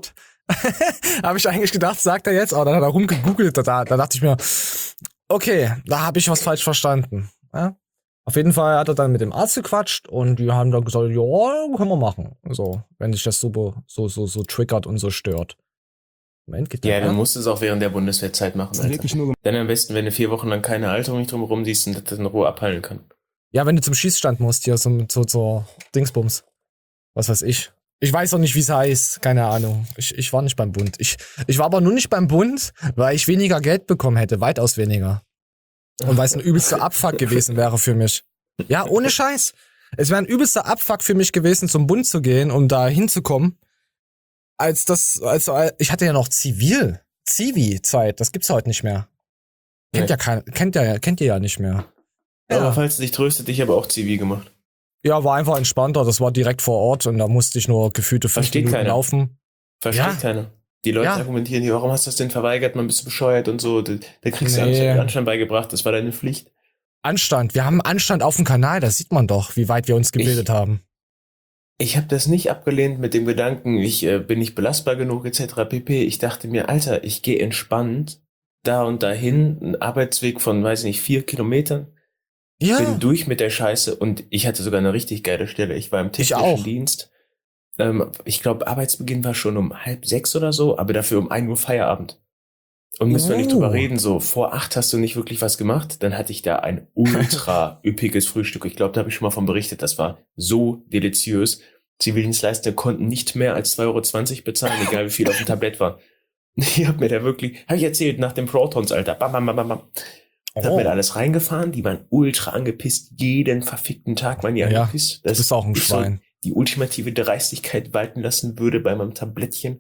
Habe ich eigentlich gedacht, sagt er jetzt, aber dann hat er rumgegoogelt, da, da dachte ich mir, okay, da habe ich was falsch verstanden. Ja? Auf jeden Fall hat er dann mit dem Arzt gequatscht und die haben dann gesagt, ja, können wir machen. So, wenn sich das so, so, so, so triggert und so stört. Moment, geht Ja, der dann an? musst du es auch während der Bundeswehrzeit machen, Alter. Wirklich nur Dann am besten, wenn du vier Wochen lang keine Alterung nicht drumherum siehst und das in Ruhe abheilen kann. Ja, wenn du zum Schießstand musst, hier zum, zu, zur Dingsbums. Was weiß ich. Ich weiß auch nicht, wie es heißt. Keine Ahnung. Ich, ich war nicht beim Bund. Ich, ich war aber nur nicht beim Bund, weil ich weniger Geld bekommen hätte. Weitaus weniger. Und weil es ein übelster Abfuck gewesen wäre für mich. Ja, ohne Scheiß. Es wäre ein übelster Abfuck für mich gewesen, zum Bund zu gehen, um da hinzukommen. Als das, also ich hatte ja noch Zivil, Zivi-Zeit. Das gibt's heute nicht mehr. Kennt Nee. ja kein, kennt ja, kennt ihr ja nicht mehr. Aber falls es dich tröstet, ich habe auch Zivil gemacht. Ja, war einfach entspannter. Das war direkt vor Ort und da musste ich nur gefühlte fünf Versteht Minuten keiner. laufen. Versteht Ja. keiner. Die Leute Ja. argumentieren hier, warum hast du das denn verweigert? Man bist du bescheuert und so. Da, da kriegst du Nee. Anstand, Anstand beigebracht. Das war deine Pflicht. Anstand. Wir haben Anstand auf dem Kanal. Da sieht man doch, wie weit wir uns gebildet Ich- haben. Ich habe das nicht abgelehnt mit dem Gedanken, ich äh, bin nicht belastbar genug et cetera pp. Ich dachte mir, Alter, ich gehe entspannt da und dahin, ein Arbeitsweg von, weiß ich nicht, vier Kilometern. Ja. Bin durch mit der Scheiße und ich hatte sogar eine richtig geile Stelle. Ich war im Ich technischen auch. Dienst. Ähm, ich glaube, Arbeitsbeginn war schon um halb sechs oder so, aber dafür um ein Uhr Feierabend. Und müssen wir nicht Oh. drüber reden, so vor acht hast du nicht wirklich was gemacht, dann hatte ich da ein ultra üppiges Frühstück. Ich glaube, da habe ich schon mal von berichtet, das war so deliziös. Zivildienstleister konnten nicht mehr als zwei Euro zwanzig bezahlen, egal wie viel auf dem Tablett war. Ich habe mir da wirklich, habe ich erzählt, nach dem Protons, Alter, bam, bam, bam, bam, bam. Ich hab Oh. mir da alles reingefahren, die waren ultra angepisst, jeden verfickten Tag waren die Ja, angepisst. Du bist auch ein ich so Schwein. die ultimative Dreistigkeit walten lassen würde bei meinem Tablettchen.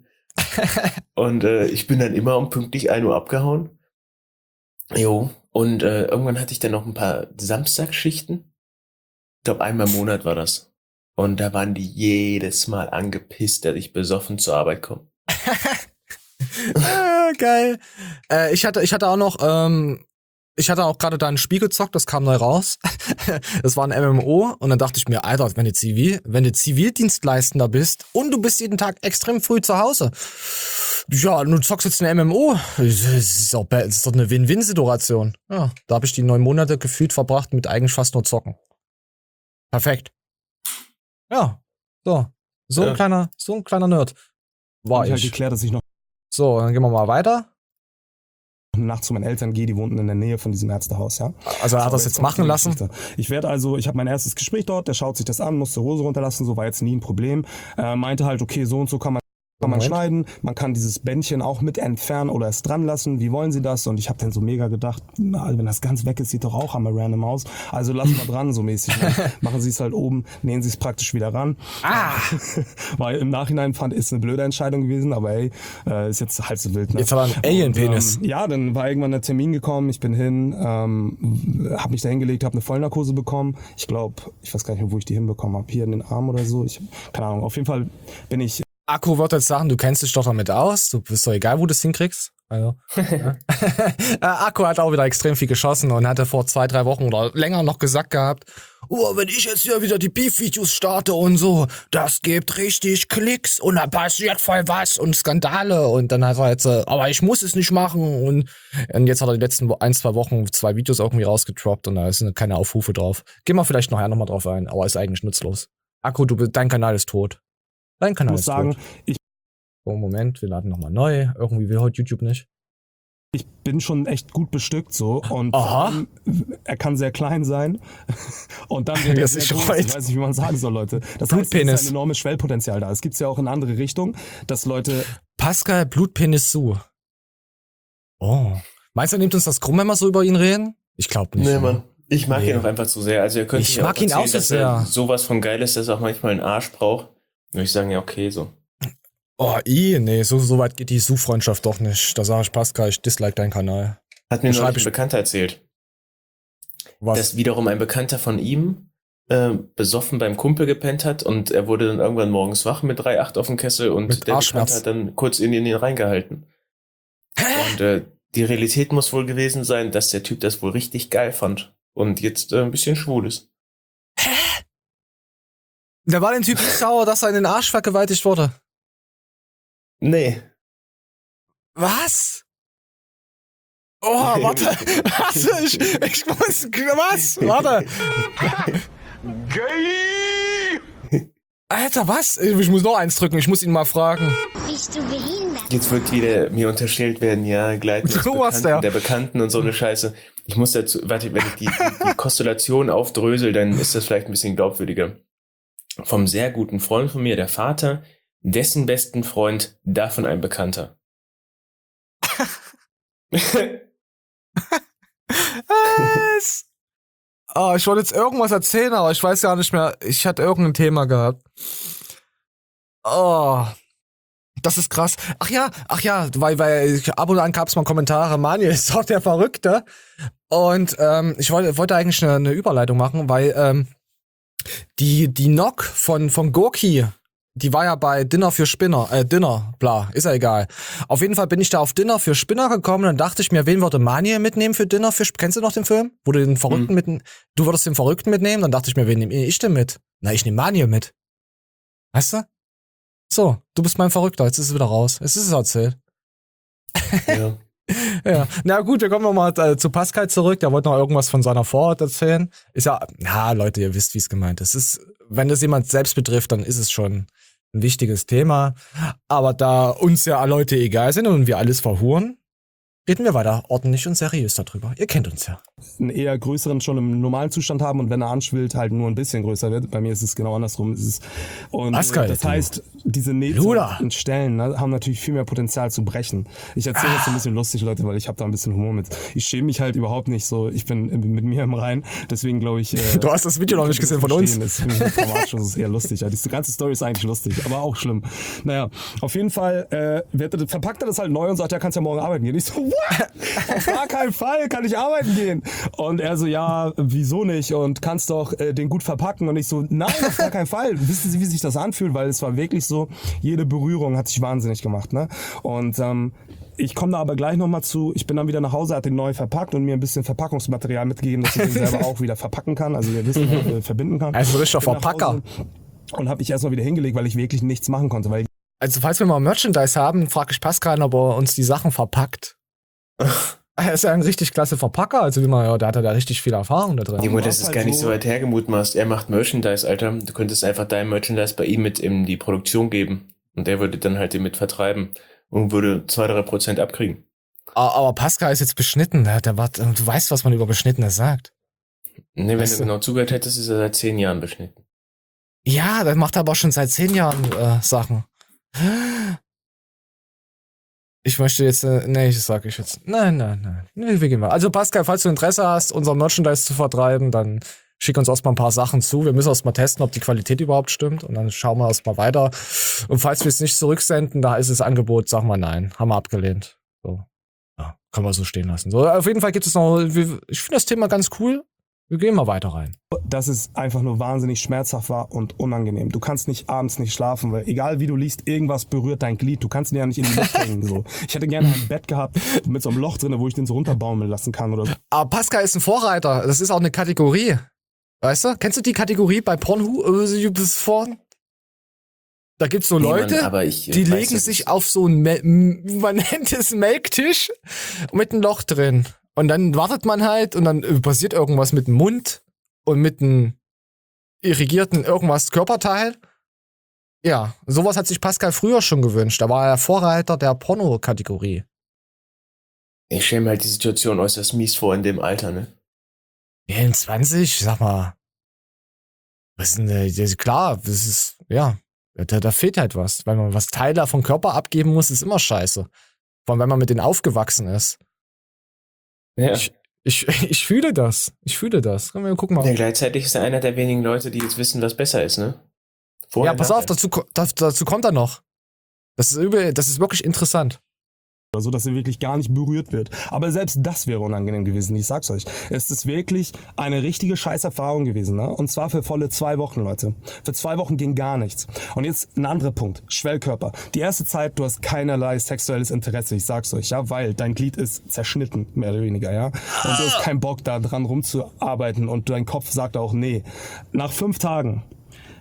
Und äh, ich bin dann immer um pünktlich ein Uhr abgehauen. Jo, und äh, irgendwann hatte ich dann noch ein paar Samstagsschichten. Ich glaube, einmal im Monat war das. Und da waren die jedes Mal angepisst, dass ich besoffen zur Arbeit komme. Ah, geil. Äh, ich hatte, ich hatte auch noch, ähm, ich hatte auch gerade da ein Spiel gezockt, das kam neu raus. Das war ein M M O und dann dachte ich mir, Alter, wenn du Zivil, wenn du Zivildienstleistender bist und du bist jeden Tag extrem früh zu Hause, ja, du zockst jetzt ein M M O, das ist doch, das ist doch eine Win-Win-Situation. Ja, da habe ich die neun Monate gefühlt verbracht mit eigentlich fast nur zocken. Perfekt. Ja, so, so Ja. ein kleiner, so ein kleiner Nerd war ich halt ich. geklärt, dass ich noch So, dann gehen wir mal weiter. nachts zu meinen Eltern gehe, die wohnten in der Nähe von diesem Ärztehaus, ja. Also er hat So, das jetzt kommt machen die lassen. Geschichte. Ich werde also, ich habe mein erstes Gespräch dort, der schaut sich das an, musste Hose runterlassen, so war jetzt nie ein Problem. Äh, meinte halt, okay, so und so kann man kann man Moment. schneiden, man kann dieses Bändchen auch mit entfernen oder es dran lassen, wie wollen Sie das? Und ich habe dann so mega gedacht, na, wenn das ganz weg ist, sieht doch auch einmal random aus. Also lassen wir dran, so mäßig. Ne? Machen Sie es halt oben, nähen Sie es praktisch wieder ran. Ah, Weil im Nachhinein fand, ist eine blöde Entscheidung gewesen, aber ey, äh, ist jetzt halb so wild. Ne? jetzt hat er einen Alien-Penis. Ähm, ja, dann war irgendwann der Termin gekommen, ich bin hin, ähm, habe mich da hingelegt, habe eine Vollnarkose bekommen. Ich glaube, ich weiß gar nicht mehr, wo ich die hinbekommen habe, hier in den Arm oder so. Ich, keine Ahnung, auf jeden Fall bin ich Akku wird jetzt sagen, du kennst dich doch damit aus. Du bist doch egal, wo du es hinkriegst. Also, ja. Äh, Akku hat auch wieder extrem viel geschossen und hatte vor zwei, drei Wochen oder länger noch gesagt gehabt, oh, wenn ich jetzt hier wieder die Beef-Videos starte und so, das gibt richtig Klicks und da passiert voll was und Skandale und dann hat er jetzt, äh, aber ich muss es nicht machen und, und jetzt hat er die letzten ein, zwei Wochen zwei Videos irgendwie rausgetroppt und da sind keine Aufrufe drauf. Gehen wir vielleicht nachher nochmal drauf ein, aber ist eigentlich nutzlos. Akku, du, dein Kanal ist tot. Dein Kanal muss ist sagen, tot. ich Oh, Moment, wir laden nochmal neu. Irgendwie will heute YouTube nicht. Ich bin schon echt gut bestückt so und Aha. ähm, er kann sehr klein sein und dann wird er Das sehr ist groß. right. Ich weiß nicht, wie man sagen soll, Leute. Das heißt, es Blutpenis. ist ein enormes Schwellpotenzial da. Es gibt's ja auch in andere Richtungen, dass Leute Pascal Blutpenis Su. Oh. Meinst du, er nimmt uns das krumm, wenn wir so über ihn reden? Ich glaube nicht. Nee, ne? Mann. Ich mag Nee. ihn auch einfach zu sehr. Also ihr könnt Ich mir mag ihn auch erzählen, so dass er sehr. sowas von geil ist, dass er auch manchmal einen Arsch braucht. Würde ich sagen, ja, okay, so. Oh, i, nee, so, so weit geht die Su-Freundschaft doch nicht. Da sage ich, Pascal, ich dislike deinen Kanal. Hat mir Schreib neulich ein ich- Bekannter erzählt, Was? dass wiederum ein Bekannter von ihm äh, besoffen beim Kumpel gepennt hat und er wurde dann irgendwann morgens wach mit drei Komma acht auf dem Kessel und Mit der Arschschmerz. Bekannte hat dann kurz in ihn reingehalten. Und äh, die Realität muss wohl gewesen sein, dass der Typ das wohl richtig geil fand und jetzt äh, ein bisschen schwul ist. Der war den Typ nicht sauer, dass er in den Arsch vergewaltigt wurde. Nee, Was? Oh, warte. Warte, ich, ich muss. Was? Warte. Gay! Alter, was? Ich muss noch eins drücken. Ich muss ihn mal fragen. Bist du behindert? Jetzt wird wieder mir unterstellt werden, ja, Gleiten des So was Bekannten, der. der Bekannten und so eine Scheiße. Ich muss dazu, warte, wenn ich die, die, die Konstellation aufdrösel, dann ist das vielleicht ein bisschen glaubwürdiger. Vom sehr guten Freund von mir, der Vater, dessen besten Freund, davon ein Bekannter. Was? Oh, ich wollte jetzt irgendwas erzählen, aber ich weiß gar nicht mehr. Ich hatte irgendein Thema gehabt. Oh. Das ist krass. Ach ja, ach ja, weil, weil ab und an gab es mal Kommentare, Manuel ist doch der Verrückte. Und ähm, ich wollte, wollte eigentlich eine, eine Überleitung machen, weil ähm, die, die Nok von, von Gorki, die war ja bei Dinner für Spinner, äh, Dinner, bla, ist ja egal. Auf jeden Fall bin ich da auf Dinner für Spinner gekommen und dann dachte ich mir, wen würde Manuel mitnehmen für Dinner für Spinner? Kennst du noch den Film? Wo du den Verrückten Mhm. mit, du würdest den Verrückten mitnehmen? Dann dachte ich mir, wen nehme ich denn mit? Na, ich nehme Manuel mit. Weißt du? So, du bist mein Verrückter, jetzt ist es wieder raus. Es ist es erzählt. Ja. Ja, na gut, wir kommen nochmal äh, zu Pascal zurück. Der wollte noch irgendwas von seiner Vorhaut erzählen. Ist ja, ja, Leute, ihr wisst, wie es gemeint ist. Es ist. Wenn das jemand selbst betrifft, dann ist es schon ein wichtiges Thema. Aber da uns ja Leute egal sind und wir alles verhuren, reden wir weiter ordentlich und seriös darüber. Ihr kennt uns ja. Einen eher größeren schon im normalen Zustand haben und wenn er anschwillt, halt nur ein bisschen größer wird. Bei mir ist es genau andersrum. Es ist, und Pascal, das du. heißt, diese Luder. nächsten Stellen ne, haben natürlich viel mehr Potenzial zu brechen. Ich erzähle das so ein bisschen lustig, Leute, weil ich habe da ein bisschen Humor mit. Ich schäme mich halt überhaupt nicht so. Ich bin mit mir im Rein. Deswegen glaube ich... Äh, Du hast das Video noch nicht gesehen von uns. Das finde ich dramatisch, das ist eher lustig. Ja, die ganze Story ist eigentlich lustig, aber auch schlimm. Naja, auf jeden Fall äh, wird, verpackt er das halt neu und sagt, ja, kannst ja morgen arbeiten gehen. Ich so, what? Auf gar keinen Fall kann ich arbeiten gehen. Und er so, ja, wieso nicht? Und kannst doch äh, den gut verpacken. Und ich so, nein, auf gar keinen Fall. Wissen Sie, wie sich das anfühlt? Weil es war wirklich so, jede Berührung hat sich wahnsinnig gemacht. Ne? Und ähm, ich komme da aber gleich nochmal zu, ich bin dann wieder nach Hause, hat den neu verpackt und mir ein bisschen Verpackungsmaterial mitgegeben, dass ich den selber auch wieder verpacken kann. Also wir wissen, äh, verbinden kann. Also richtiger Bin nach Verpacker. Hause Und habe ich erstmal wieder hingelegt, weil ich wirklich nichts machen konnte. Weil Also falls wir mal Merchandise haben, frage ich Pascal, ob er uns die Sachen verpackt. Er ist ja ein richtig klasse Verpacker, also wie man, ja, da hat er da richtig viel Erfahrung da drin. Junge, das war's ist halt gar nicht so- so weit hergemutmaßt. Er macht Merchandise, Alter. Du könntest einfach dein Merchandise bei ihm mit in die Produktion geben. Und der würde dann halt den mit vertreiben und würde zwei, drei Prozent abkriegen. Aber Pascal ist jetzt beschnitten, der, der war, du weißt, was man über Beschnittene sagt. Ne, wenn Weißt du du- genau zugehört hättest, ist er seit zehn Jahren beschnitten. Ja, das macht er aber auch schon seit zehn Jahren äh, Sachen. Ich möchte jetzt, äh, nee, das sage ich jetzt. Nein, nein, nein. Nee, wir gehen mal. Also Pascal, falls du Interesse hast, unser Merchandise zu vertreiben, dann schick uns erstmal ein paar Sachen zu. Wir müssen erstmal testen, ob die Qualität überhaupt stimmt und dann schauen wir erstmal weiter. Und falls wir es nicht zurücksenden, da ist das Angebot, sagen wir nein. Haben wir abgelehnt. So. Ja, können wir so stehen lassen. So, auf jeden Fall gibt es noch, ich finde das Thema ganz cool. Wir gehen mal weiter rein. dass es einfach nur wahnsinnig schmerzhaft war und unangenehm. Du kannst nicht abends nicht schlafen, weil egal wie du liest, irgendwas berührt dein Glied. Du kannst ihn ja nicht in die Luft hängen. So. Ich hätte gerne ein Bett gehabt mit so einem Loch drin, wo ich den so runterbaumeln lassen kann oder so. Aber Pascal ist ein Vorreiter. Das ist auch eine Kategorie. Weißt du? Kennst du die Kategorie bei Pornhub vor? Da gibt's so Nee, Mann, Leute, aber ich, äh, die weiß, legen dass sich ich- auf so einen, Mel- m- man nennt es Melktisch mit einem Loch drin. Und dann wartet man halt und dann äh, passiert irgendwas mit dem Mund und mit einem irrigierten irgendwas Körperteil. Ja, sowas hat sich Pascal früher schon gewünscht. Da war er Vorreiter der Porno-Kategorie. Ich stelle mir halt die Situation äußerst mies vor in dem Alter, ne? vierundzwanzig, sag mal. Was ist denn, äh, das- klar, das ist, ja, da, da fehlt halt was. Weil man was Teile vom Körper abgeben muss, ist immer scheiße. Vor allem, wenn man mit denen aufgewachsen ist. Ja. Ich, ich, ich fühle das. Ich fühle das. Komm, wir gucken mal. ja. Gleichzeitig ist er einer der wenigen Leute, die jetzt wissen, was besser ist, ne? Vorher, Ja, pass auf, nachher. dazu, ko- da- dazu kommt er noch. Das ist übel, das ist wirklich interessant. Oder so, dass er wirklich gar nicht berührt wird. Aber selbst das wäre unangenehm gewesen, ich sag's euch. Es ist wirklich eine richtige Scheißerfahrung gewesen, ne? Und zwar für volle zwei Wochen, Leute. Für zwei Wochen ging gar nichts. Und jetzt ein anderer Punkt. Schwellkörper. Die erste Zeit, du hast keinerlei sexuelles Interesse, ich sag's euch, ja, weil dein Glied ist zerschnitten, mehr oder weniger, ja. Und du hast keinen Bock, da dran rumzuarbeiten und dein Kopf sagt auch nee. Nach fünf Tagen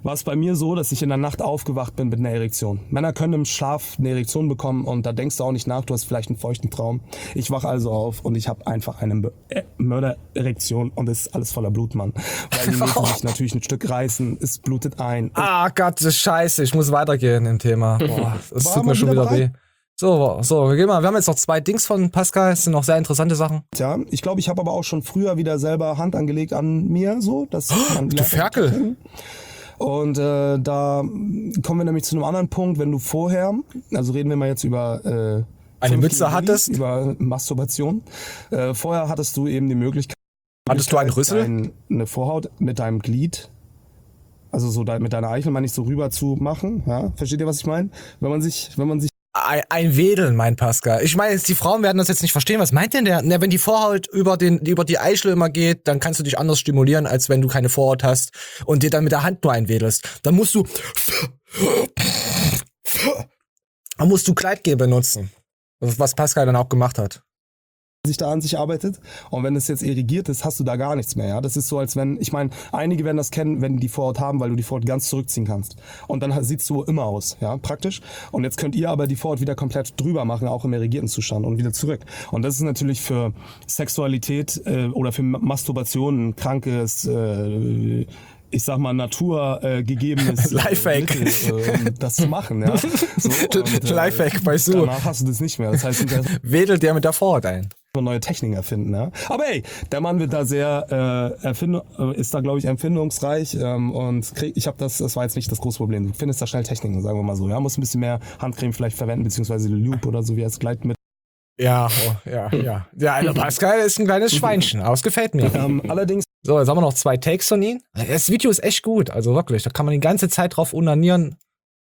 war es bei mir so, dass ich in der Nacht aufgewacht bin mit einer Erektion. Männer können im Schlaf eine Erektion bekommen und da denkst du auch nicht nach, du hast vielleicht einen feuchten Traum. Ich wache also auf und ich habe einfach eine äh, Mördererektion und es ist alles voller Blut, Mann. Weil die müssen sich natürlich ein Stück reißen, es blutet ein. Ah Gott, das ist scheiße, ich muss weitergehen im Thema. Boah, das tut mir schon wieder weh. So, so, geh mal. Wir haben jetzt noch zwei Dings von Pascal. Das sind noch sehr interessante Sachen. Ja, ich glaube, ich habe aber auch schon früher wieder selber Hand angelegt an mir, so. Dass man du Ferkel. Und äh, da kommen wir nämlich zu einem anderen Punkt, wenn du vorher, also reden wir mal jetzt über äh, eine Mütze hattest, über Masturbation. Äh, vorher hattest du eben die Möglichkeit. Hattest du einen Rüssel? Ein, eine Vorhaut mit deinem Glied. Also so de- mit deiner Eichel mal nicht so rüber zu machen. Ja? Versteht ihr, was ich meine? Wenn man sich, wenn man sich Ein, ein Wedeln, mein Pascal. Ich meine, die Frauen werden das jetzt nicht verstehen. Was meint denn der? Na, wenn die Vorhaut über den, über die Eichel immer geht, dann kannst du dich anders stimulieren, als wenn du keine Vorhaut hast und dir dann mit der Hand nur einwedelst. Dann musst du, dann musst du Kleidgel benutzen. Was Pascal dann auch gemacht hat. sich da an sich arbeitet und wenn es jetzt irrigiert ist, hast du da gar nichts mehr, ja. Das ist so, als wenn, ich meine, einige werden das kennen, wenn die die Vorhaut haben, weil du die Vorhaut ganz zurückziehen kannst und dann sieht's so immer aus, ja, praktisch. Und jetzt könnt ihr aber die Vorhaut wieder komplett drüber machen, auch im irrigierten Zustand und wieder zurück. Und das ist natürlich für Sexualität äh, oder für Masturbation ein krankes äh, ich sag mal, Natur äh, gegebenes Lifehack, äh, um das zu machen, ja. So, und, äh, Lifehack bei Su. Danach hast du das nicht mehr. Das heißt, wedelt der mit der Vorhaut ein. Neue Techniken erfinden, ja. Aber hey, der Mann wird da sehr äh, erfind ist da, glaube ich, empfindungsreich ähm, und krieg, ich habe das, das war jetzt nicht das große Problem. Du findest da schnell Techniken, sagen wir mal so, ja. Muss ein bisschen mehr Handcreme vielleicht verwenden, beziehungsweise Loop oder so wie als Gleitmittel. Ja, oh, ja, ja. Der eine Pascal ist ein kleines Schweinchen, aber es gefällt mir. Ähm, allerdings. So, jetzt haben wir noch zwei Takes von ihm. Das Video ist echt gut, also wirklich. Da kann man die ganze Zeit drauf unanieren.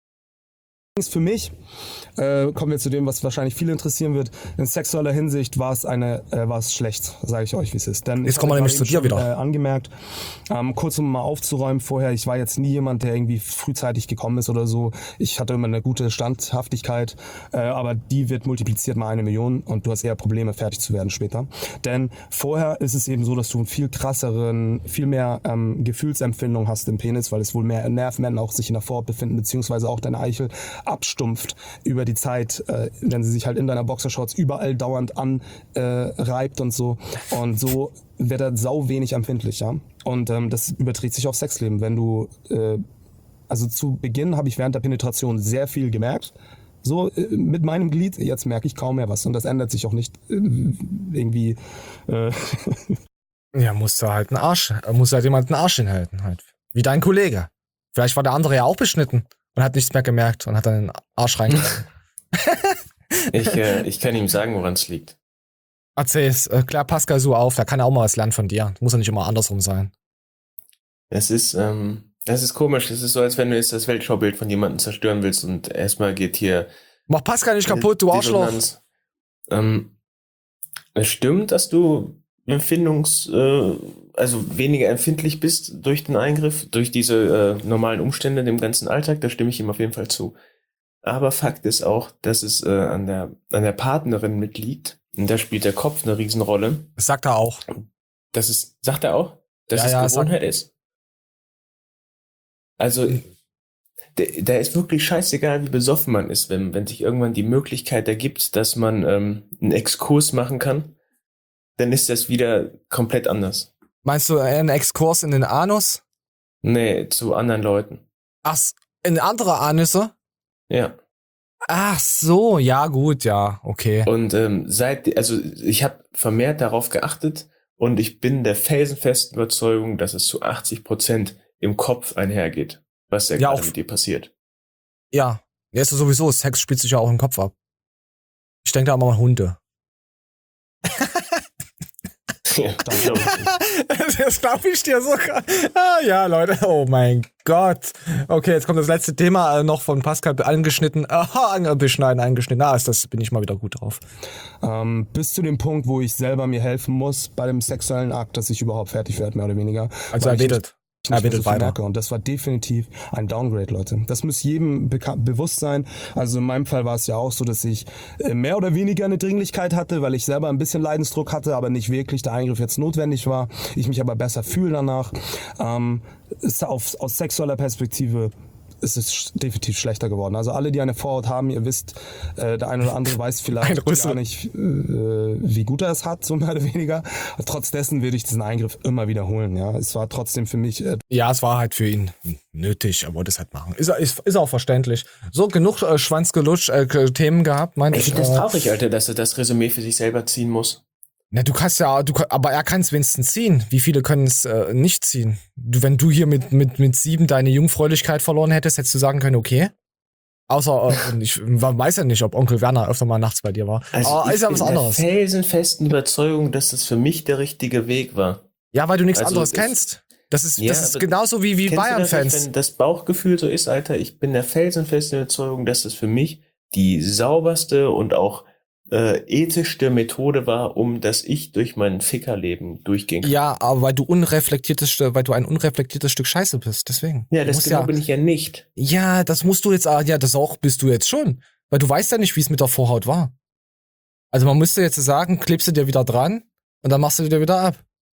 Für mich äh, kommen wir zu dem, was wahrscheinlich viele interessieren wird. In sexueller Hinsicht war es eine, äh, war es schlecht, sage ich euch, wie es ist. Denn jetzt kommen wir nämlich zu dir schon, wieder. Äh, angemerkt, ähm, kurz um mal aufzuräumen vorher, ich war jetzt nie jemand, der irgendwie frühzeitig gekommen ist oder so. Ich hatte immer eine gute Standhaftigkeit, äh, aber die wird multipliziert mal eine Million und du hast eher Probleme, fertig zu werden später. Denn vorher ist es eben so, dass du einen viel krasseren, viel mehr ähm, Gefühlsempfindung hast im Penis, weil es wohl mehr Nervenenden auch sich in der Vorhaut befinden, beziehungsweise auch deine Eichel abstumpft über die Zeit, äh, wenn sie sich halt in deiner Boxershorts überall dauernd anreibt äh, reibt und so. Und so wird er sau wenig empfindlich, ja. Und ähm, das überträgt sich auf Sexleben. Wenn du, äh, also zu Beginn habe ich während der Penetration sehr viel gemerkt. So äh, mit meinem Glied, jetzt merke ich kaum mehr was. Und das ändert sich auch nicht äh, irgendwie. Äh ja, musst du halt einen Arsch, musst du halt jemand einen Arsch hinhalten halt. Wie dein Kollege. Vielleicht war der andere ja auch beschnitten. Und hat nichts mehr gemerkt und hat dann den Arsch reingegangen. ich, äh, ich kann ihm sagen, woran es liegt. Erzähl's, äh, klär Pascal so auf, da kann er auch mal was lernen von dir. Muss ja nicht immer andersrum sein. Es ist, ähm, es ist komisch. Es ist so, als wenn du jetzt das Weltschaubild von jemandem zerstören willst und erstmal geht hier. Mach Pascal nicht kaputt, du Arschloch. Ähm, es stimmt, dass du Empfindungs, äh, also weniger empfindlich bist durch den Eingriff, durch diese äh, normalen Umstände im ganzen Alltag, da stimme ich ihm auf jeden Fall zu. Aber Fakt ist auch, dass es äh, an der an der Partnerin mitliegt. Und da spielt der Kopf eine Riesenrolle. Das sagt er auch. Das ist, sagt er auch, dass ja, es ja, Gewohnheit ist. Also da ist wirklich scheißegal, wie besoffen man ist, wenn wenn sich irgendwann die Möglichkeit ergibt, dass man ähm, einen Exkurs machen kann, dann ist das wieder komplett anders. Meinst du einen Exkurs in den Anus? Nee, zu anderen Leuten. Ach, in andere Anüsse? Ja. Ach so, ja gut, ja, okay. Und ähm, seit, also ich habe vermehrt darauf geachtet und ich bin der felsenfesten Überzeugung, dass es zu achtzig Prozent im Kopf einhergeht, was da ja, gerade mit dir passiert. Ja, ja, ist sowieso, Sex spielt sich ja auch im Kopf ab. Ich denke da immer an Hunde. Ja, das glaube ich, das glaub ich dir sogar. Ah, ja, Leute, oh mein Gott. Okay, jetzt kommt das letzte Thema äh, noch von Pascal angeschnitten. Aha, beschneiden, eingeschnitten. Ah, ist das bin ich mal wieder gut drauf. Ähm, bis zu dem Punkt, wo ich selber mir helfen muss bei dem sexuellen Akt, dass ich überhaupt fertig werde, mehr oder weniger. Also er wedelt. ich Ja, nicht mehr bitte so viel weiter. merke. Und das war definitiv ein Downgrade, Leute. Das muss jedem beka- bewusst sein. Also in meinem Fall war es ja auch so, dass ich äh, mehr oder weniger eine Dringlichkeit hatte, weil ich selber ein bisschen Leidensdruck hatte, aber nicht wirklich der Eingriff jetzt notwendig war. Ich mich aber besser fühle danach. Ähm, ist auf, aus sexueller Perspektive ist es definitiv schlechter geworden. Also alle, die eine Vorhaut haben, ihr wisst, äh, der eine oder andere weiß Ein vielleicht Rüssel. gar nicht, äh, wie gut er es hat, so mehr oder weniger. Trotz dessen würde ich diesen Eingriff immer wiederholen. Ja, es war trotzdem für mich äh, Ja, es war halt für ihn nötig, er wollte es halt machen. Ist, ist, ist auch verständlich. So, genug äh, Schwanzgelutsch äh, Themen gehabt, meine Ich ich. finde das äh, traurig, Alter, dass er das Resümee für sich selber ziehen muss. Na, du kannst ja, du, aber er kann es wenigstens ziehen. Wie viele können es äh, nicht ziehen? Du, wenn du hier mit, mit, mit sieben deine Jungfräulichkeit verloren hättest, hättest du sagen können, okay. Außer, äh, ich weiß ja nicht, ob Onkel Werner öfter mal nachts bei dir war. Also aber ich ist ja bin was anderes. der felsenfesten Überzeugung, dass das für mich der richtige Weg war. Ja, weil du nichts Also anderes das- kennst. Das ist, Ja, das ist aber genauso wie, wie Kennst du das nicht, Bayern-Fans. wenn das Bauchgefühl so ist, Alter? Ich bin der felsenfesten Überzeugung, dass das für mich die sauberste und auch äh, ethischste Methode war, um dass ich durch mein Fickerleben durchgehen kann. Ja, aber weil du unreflektiertes, St- weil du ein unreflektiertes Stück Scheiße bist, deswegen. Ja, Du das musst genau ja, bin ich ja nicht. ja, das musst du jetzt, ah, ja, das auch bist du jetzt schon. Weil du weißt ja nicht, wie es mit der Vorhaut war. Also man müsste jetzt sagen, klebst du dir wieder dran und dann machst du dir wieder ab.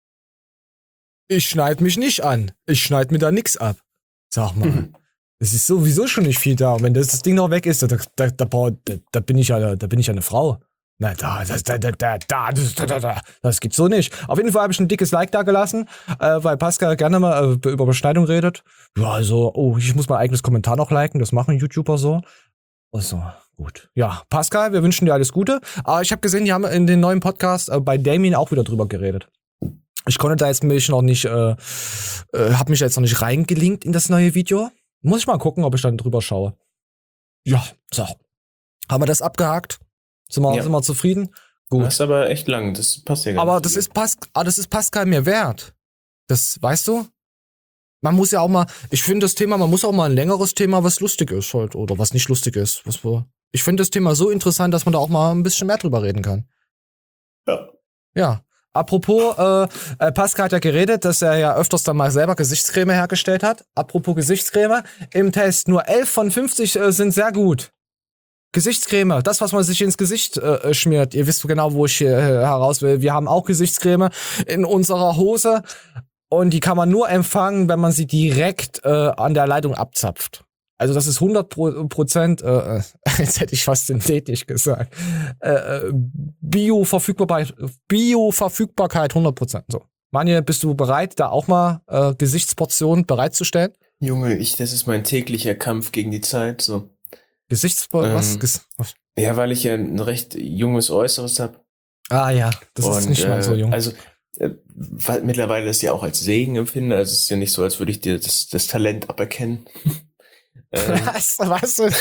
Ich schneid mich nicht an. Ich schneid mir da nix ab. Sag mal. Mhm. Es ist sowieso schon nicht viel da. Und wenn das, das Ding noch weg ist, da, da, da, da, da bin ich ja, da bin ich ja eine Frau. Na, da, das, da, da, da, da, das, da, da, da, das gibt's so nicht. Auf jeden Fall habe ich ein dickes Like da gelassen, äh, weil Pascal gerne mal äh, über Beschneidung redet. Ja, also, oh, ich muss mein eigenes Kommentar noch liken, das machen YouTuber so. Also, gut. Ja, Pascal, wir wünschen dir alles Gute. Aber ich habe gesehen, die haben in den neuen Podcast äh, bei Damien auch wieder drüber geredet. Ich konnte da jetzt mich noch nicht, äh, äh, hab mich da jetzt noch nicht reingelinkt in das neue Video. Muss ich mal gucken, ob ich dann drüber schaue. Ja, so. Haben wir das abgehakt? Sind wir, Ja. sind wir zufrieden? Gut. Das ist aber echt lang, das passt ja gar Aber nicht. das ist, Pas ah, das ist Pascal mir wert. Das, weißt du? Man muss ja auch mal, ich finde das Thema, man muss auch mal ein längeres Thema, was lustig ist halt, oder was nicht lustig ist. Was wir, ich finde das Thema so interessant, dass man da auch mal ein bisschen mehr drüber reden kann. Ja. Ja. Apropos, äh, äh, Pascal hat ja geredet, dass er ja öfters dann mal selber Gesichtscreme hergestellt hat. Apropos Gesichtscreme, im Test nur elf von fünfzig äh, sind sehr gut. Gesichtscreme, das, was man sich ins Gesicht äh, schmiert. Ihr wisst genau, wo ich hier äh, heraus will. Wir haben auch Gesichtscreme in unserer Hose und die kann man nur empfangen, wenn man sie direkt äh, an der Leitung abzapft. Also das ist hundert Prozent, äh, jetzt hätte ich fast synthetisch gesagt, äh, Bioverfügbarkeit, Bioverfügbarkeit hundert Prozent. So. Manje, bist du bereit, da auch mal äh, Gesichtsportionen bereitzustellen? Junge, ich, das ist mein täglicher Kampf gegen die Zeit, so. Gesichtspor Ähm, was? Ges was? Ja, weil ich ja ein recht junges Äußeres habe. Ah ja, das ist Und, nicht mal so äh, jung. Also, äh, weil mittlerweile das ja auch als Segen empfinde. Also, es ist ja nicht so, als würde ich dir das, das Talent aberkennen. ähm, Was? Weißt du?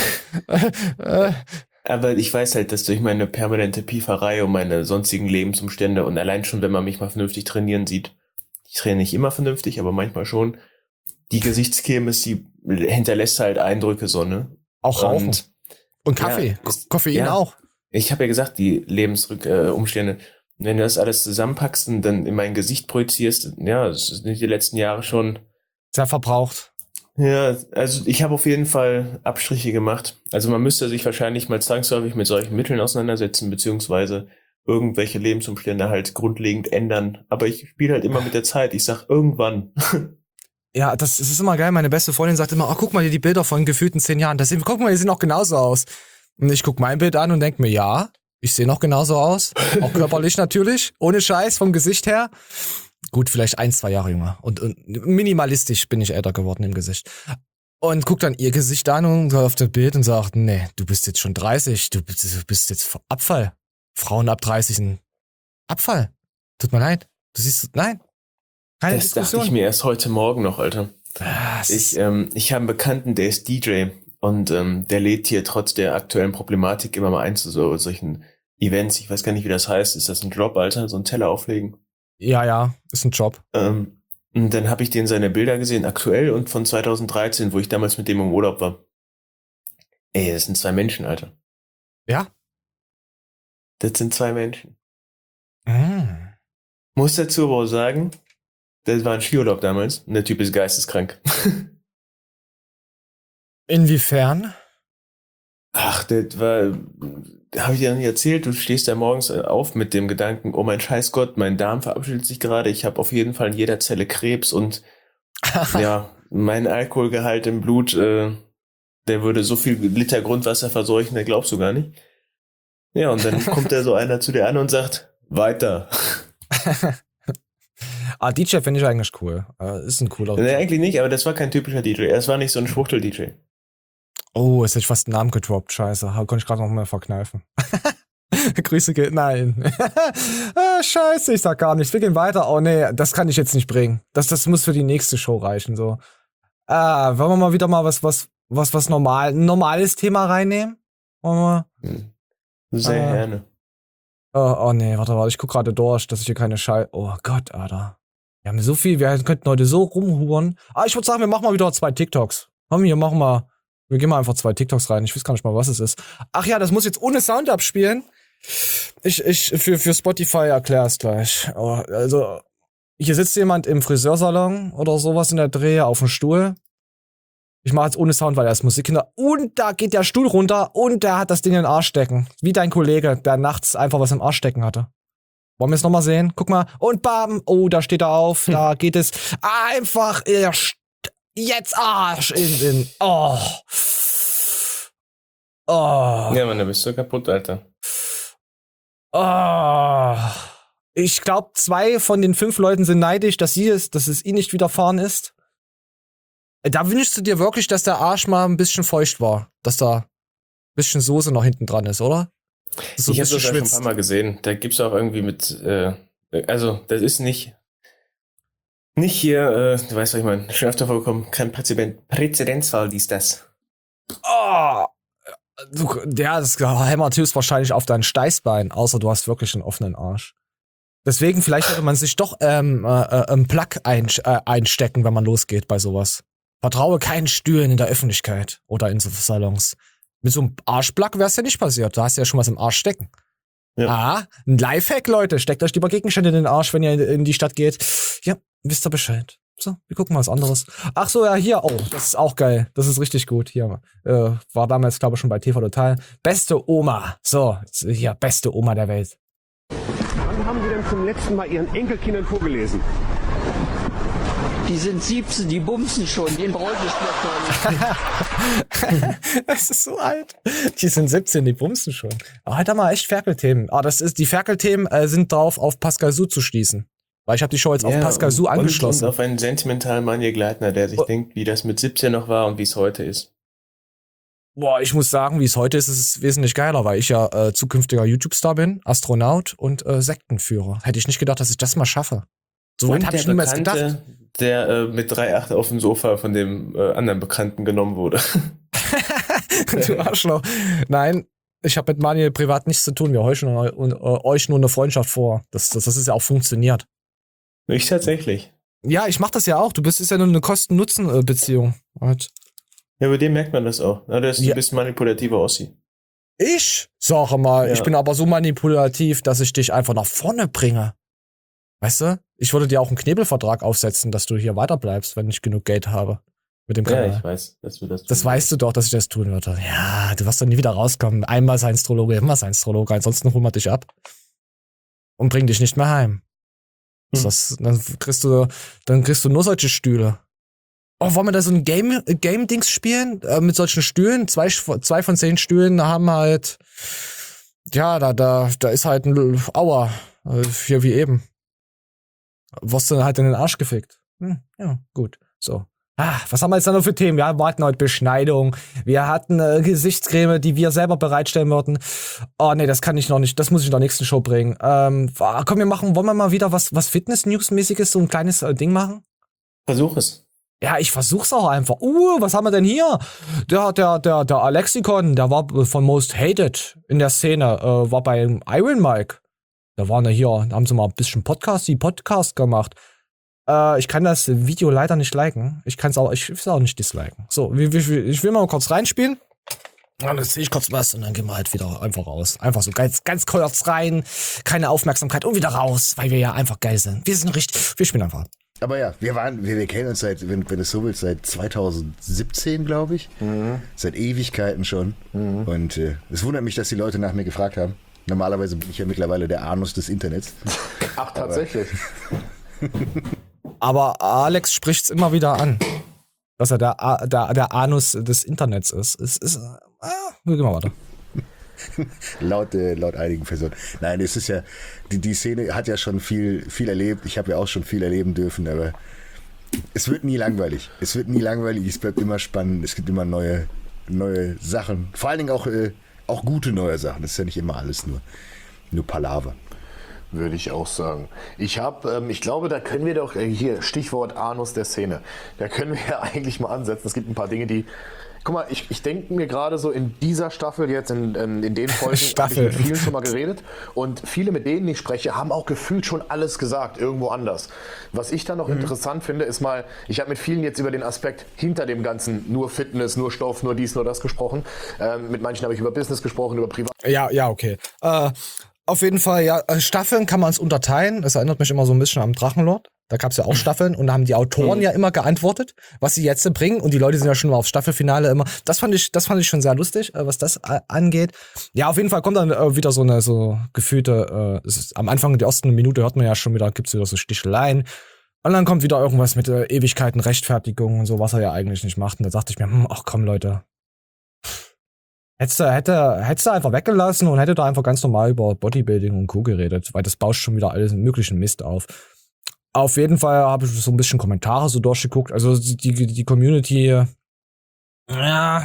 äh, aber ich weiß halt, dass durch meine permanente Pieferei und meine sonstigen Lebensumstände und allein schon, wenn man mich mal vernünftig trainieren sieht, ich trainiere nicht immer vernünftig, aber manchmal schon, die Gesichtscreme, die hinterlässt halt Eindrücke so, ne? auch Rauchen. Und Und Kaffee. ja, Ko- ist- Koffein ja. auch. ich habe ja gesagt, die Lebensumstände, äh, Umstände, wenn du das alles zusammenpackst und dann in mein Gesicht projizierst, ja, das sind die letzten Jahre schon. Sehr verbraucht. Ja, also ich habe auf jeden Fall Abstriche gemacht. Also man müsste sich wahrscheinlich mal zwangsläufig mit solchen Mitteln auseinandersetzen, beziehungsweise irgendwelche Lebensumstände halt grundlegend ändern. Aber ich spiele halt immer mit der Zeit. Ich sag irgendwann. Ja, das, das ist immer geil. Meine beste Freundin sagt immer, oh, guck mal hier die Bilder von gefühlten zehn Jahren. Das sind, guck mal, die sehen auch genauso aus. Und ich guck mein Bild an und denk mir, ja, ich sehe noch genauso aus. Auch körperlich natürlich. Ohne Scheiß, vom Gesicht her. Gut, vielleicht ein, zwei Jahre jünger. Und, und minimalistisch bin ich älter geworden im Gesicht. Und guck dann ihr Gesicht an und auf das Bild und sagt, nee, du bist jetzt schon dreißig, du bist, du bist jetzt Abfall. Frauen ab dreißig sind Abfall. Tut mir leid. Du siehst, nein. Keine Das dachte Diskussion. ich mir erst heute Morgen noch, Alter. Ah, es Ich, ist- ähm, ich habe einen Bekannten, der ist D J und ähm, der lädt hier trotz der aktuellen Problematik immer mal ein zu so, solchen Events. Ich weiß gar nicht, wie das heißt. Ist das ein Job, Alter? So einen Teller auflegen? Ja, ja, ist ein Job. Ähm, und dann habe ich den seine Bilder gesehen, aktuell und von zweitausenddreizehn, wo ich damals mit dem im Urlaub war. Ey, das sind zwei Menschen, Alter. Ja. Das sind zwei Menschen. Mm. Muss dazu aber auch sagen, das war ein Skiurlaub damals und der Typ ist geisteskrank. Inwiefern? Ach, das war, habe ich dir nicht erzählt, du stehst da morgens auf mit dem Gedanken, oh mein Scheißgott, mein Darm verabschiedet sich gerade, ich habe auf jeden Fall in jeder Zelle Krebs und ja, mein Alkoholgehalt im Blut, äh, der würde so viel Liter Grundwasser verseuchen, der glaubst du gar nicht. Ja, und dann kommt da so einer zu dir an und sagt, weiter. Ah, D J finde ich eigentlich cool. Äh, ist ein cooler. Nee, eigentlich nicht, aber das war kein typischer D J. Es war nicht so ein Schwuchtel-D J. Oh, jetzt hätte ich fast einen Namen gedroppt. Scheiße. Konnte ich gerade noch mal verkneifen. Grüße geht. Nein. ah, scheiße, ich sag gar nichts. Wir gehen weiter. Oh nee, das kann ich jetzt nicht bringen. Das, das muss für die nächste Show reichen. So. Ah, wollen wir mal wieder mal was, was, was, was normal, ein normales Thema reinnehmen? Wollen wir? Hm. Sehr ah. gerne. Oh, oh nee, warte, warte. Ich guck gerade durch, dass ich hier keine Scheiße. Oh Gott, Alter. Wir haben so viel, wir könnten heute so rumhuren. Ah, ich würde sagen, wir machen mal wieder zwei TikToks. Komm, hier, machen wir. Wir gehen mal einfach zwei TikToks rein. Ich weiß gar nicht mal, was es ist. Ach ja, das muss jetzt ohne Sound abspielen. Ich, ich, für, für Spotify erklär's gleich. Oh, also, hier sitzt jemand im Friseursalon oder sowas in der Dreh auf dem Stuhl. Ich mache jetzt ohne Sound, weil er ist Musikkinder. Und da geht der Stuhl runter und der hat das Ding in den Arsch stecken. Wie dein Kollege, der nachts einfach was im Arsch stecken hatte. Wollen wir es nochmal sehen? Guck mal. Und bam. Oh, da steht er auf. Hm. Da geht es einfach jetzt Arsch in den. Oh. Oh. Ja, Mann, da bist du kaputt, Alter. Oh. Ich glaube, zwei von den fünf Leuten sind neidisch, dass sie es, dass es ihnen nicht widerfahren ist. Da wünschst du dir wirklich, dass der Arsch mal ein bisschen feucht war. Dass da ein bisschen Soße noch hinten dran ist, oder? So ich habe das ja schon ein paar Mal gesehen. Da gibt's auch irgendwie mit, äh, also das ist nicht, nicht hier, äh, du weißt, was ich meine, schon öfter vorgekommen, kein Präzedent, Präzedenzfall, dies, das. Oh, du, ja, das hämmert höchstwahrscheinlich auf dein Steißbein, außer du hast wirklich einen offenen Arsch. Deswegen, vielleicht sollte man sich doch ähm, äh, einen Plug ein, äh, einstecken, wenn man losgeht bei sowas. Vertraue keinen Stühlen in der Öffentlichkeit oder in so Salons. Mit so einem Arschplug wär's ja nicht passiert. Da hast du ja schon was im Arsch stecken. Ja. Ah, ein Lifehack, Leute. Steckt euch lieber Gegenstände in den Arsch, wenn ihr in die Stadt geht. Ja, wisst ihr Bescheid. So, wir gucken mal was anderes. Ach so, ja, hier. Oh, das ist auch geil. Das ist richtig gut. Hier, äh, war damals, glaube ich, schon bei T V Total. Beste Oma. So, hier, beste Oma der Welt. Wann haben Sie denn zum letzten Mal Ihren Enkelkindern vorgelesen? Die sind siebzehn, die bumsen schon, den bräuchte ich noch nicht. Das ist so alt. Die sind siebzehn, die bumsen schon. Aber heute haben wir echt Ferkelthemen. Ah, das ist, die Ferkelthemen äh, sind drauf, auf Pascal Su zu schließen. Weil ich habe die Show jetzt ja, auf Pascal Su angeschlossen. Und auf einen sentimentalen Manje Gleitner, der sich oh. denkt, wie das mit siebzehn noch war und wie es heute ist. Boah, ich muss sagen, wie es heute ist, ist es wesentlich geiler, weil ich ja äh, zukünftiger YouTube-Star bin, Astronaut und äh, Sektenführer. Hätte ich nicht gedacht, dass ich das mal schaffe. So weit habe ich niemals gedacht. Der äh, mit drei Komma acht auf dem Sofa von dem äh, anderen Bekannten genommen wurde. Du Arschloch. Nein, ich habe mit Manuel privat nichts zu tun. Wir heucheln äh, euch nur eine Freundschaft vor. Das, das, das ist ja auch funktioniert. Ich tatsächlich. Ja, ich mach das ja auch. Du bist, ist ja nur eine Kosten-Nutzen-Beziehung. Halt. Ja, bei dem merkt man das auch. Ja, das, du ja. bist manipulativer Ossi. Ich? Sag mal, ja. Ich bin aber so manipulativ, dass ich dich einfach nach vorne bringe. Weißt du? Ich würde dir auch einen Knebelvertrag aufsetzen, dass du hier weiterbleibst, wenn ich genug Geld habe. Mit dem Kanal. Ja, ich weiß, dass du das tun Das weißt du doch, dass ich das tun würde. Ja, du wirst doch nie wieder rauskommen. Einmal Science-Trologe, immer Science-Trologe. Ansonsten holen wir dich ab. Und bringen dich nicht mehr heim. Hm. Das, dann kriegst du, dann kriegst du nur solche Stühle. Oh, wollen wir da so ein Game, Game-Dings spielen? Äh, mit solchen Stühlen? Zwei, zwei von zehn Stühlen haben halt, ja, da, da, da ist halt ein Aua. Äh, hier wie eben. Wirst du dann halt in den Arsch gefickt. Hm, ja, gut. So. Ah, was haben wir jetzt da noch für Themen? Wir hatten heute Beschneidung. Wir hatten äh, Gesichtscreme, die wir selber bereitstellen würden. Oh, nee, das kann ich noch nicht. Das muss ich in der nächsten Show bringen. Ähm, komm, wir machen, wollen wir mal wieder was, was Fitness-News-mäßiges, so ein kleines äh, Ding machen? Versuch es. Ja, ich versuch's auch einfach. Uh, was haben wir denn hier? Der, der, der, der Alexikon, der war von Most Hated in der Szene, äh, war beim Iron Mike. Da waren ja hier, da haben sie mal ein bisschen Podcast, die Podcast gemacht. Äh, ich kann das Video leider nicht liken. Ich kann's auch, ich will es auch nicht disliken. So, ich, ich, ich will mal kurz reinspielen. Und dann sehe ich kurz was und dann gehen wir halt wieder einfach raus. Einfach so ganz, ganz kurz rein, keine Aufmerksamkeit und wieder raus, weil wir ja einfach geil sind. Wir sind richtig, wir spielen einfach. Aber ja, wir waren, wir, wir kennen uns seit, wenn, wenn du es so willst, seit zweitausendsiebzehn, glaube ich. Mhm. Seit Ewigkeiten schon. Mhm. Und äh, es wundert mich, dass die Leute nach mir gefragt haben. Normalerweise bin ich ja mittlerweile der Anus des Internets. Ach, tatsächlich. Aber Alex spricht's immer wieder an, dass er der, der, der Anus des Internets ist. Es ist, äh, wir gehen mal weiter. laut, äh, laut einigen Personen. Nein, es ist ja, die, die Szene hat ja schon viel, viel erlebt. Ich habe ja auch schon viel erleben dürfen, aber es wird nie langweilig. Es wird nie langweilig, es bleibt immer spannend, es gibt immer neue, neue Sachen. Vor allen Dingen auch, äh, auch gute neue Sachen. Das ist ja nicht immer alles nur, nur Palaver. Würde ich auch sagen. Ich habe, ähm, ich glaube, da können wir doch, äh, hier, Stichwort Anus der Szene, da können wir ja eigentlich mal ansetzen. Es gibt ein paar Dinge, die, guck mal, ich, ich denke mir gerade so in dieser Staffel jetzt, in, in, in den Folgen, habe ich mit vielen schon mal geredet und viele, mit denen ich spreche, haben auch gefühlt schon alles gesagt, irgendwo anders. Was ich dann noch mhm. interessant finde, ist mal, ich habe mit vielen jetzt über den Aspekt hinter dem Ganzen, nur Fitness, nur Stoff, nur dies, nur das gesprochen. Ähm, mit manchen habe ich über Business gesprochen, über Privat. Ja, ja, okay. Äh, Auf jeden Fall, ja, Staffeln kann man es unterteilen. Das erinnert mich immer so ein bisschen am Drachenlord. Da gab es ja auch Staffeln und da haben die Autoren mhm. ja immer geantwortet, was sie jetzt bringen. Und die Leute sind ja schon mal aufs Staffelfinale immer. Das fand ich, das fand ich schon sehr lustig, was das angeht. Ja, auf jeden Fall kommt dann äh, wieder so eine so gefühlte, äh, es ist, am Anfang der ersten Minute hört man ja schon wieder, gibt's wieder so Sticheleien. Und dann kommt wieder irgendwas mit äh, Ewigkeiten, Rechtfertigung und so, was er ja eigentlich nicht macht. Und da dachte ich mir, hm, ach komm, Leute. Hättest du, hätte, hättest du einfach weggelassen und hätte da einfach ganz normal über Bodybuilding und Co. geredet, weil das bauscht schon wieder alles möglichen Mist auf. Auf jeden Fall habe ich so ein bisschen Kommentare so durchgeguckt. Also die, die, die Community ja,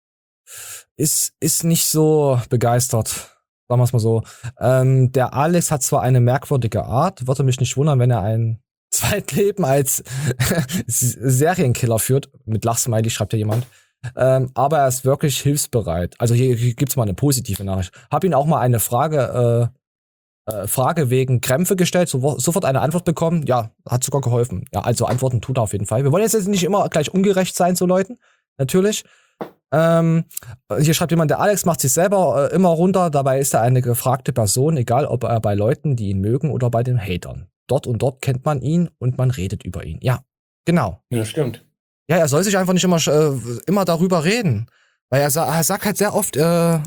ist, ist nicht so begeistert. Sagen wir es mal so. Ähm, der Alex hat zwar eine merkwürdige Art, würde mich nicht wundern, wenn er ein Zweitleben als Serienkiller führt. Mit Lachsmiley schreibt ja jemand. Ähm, aber er ist wirklich hilfsbereit. Also hier, hier gibt's mal eine positive Nachricht. Hab ihn auch mal eine Frage, äh, äh, Frage wegen Krämpfe gestellt, so, sofort eine Antwort bekommen. Ja, hat sogar geholfen. Ja, also Antworten tut er auf jeden Fall. Wir wollen jetzt nicht immer gleich ungerecht sein zu Leuten, natürlich. Ähm, hier schreibt jemand, der Alex macht sich selber äh, immer runter, dabei ist er eine gefragte Person, egal ob er bei Leuten, die ihn mögen oder bei den Hatern. Dort und dort kennt man ihn und man redet über ihn. Ja, genau. Ja, stimmt. Ja, er soll sich einfach nicht immer äh, immer darüber reden. Weil er, sa- er sagt halt sehr oft, äh,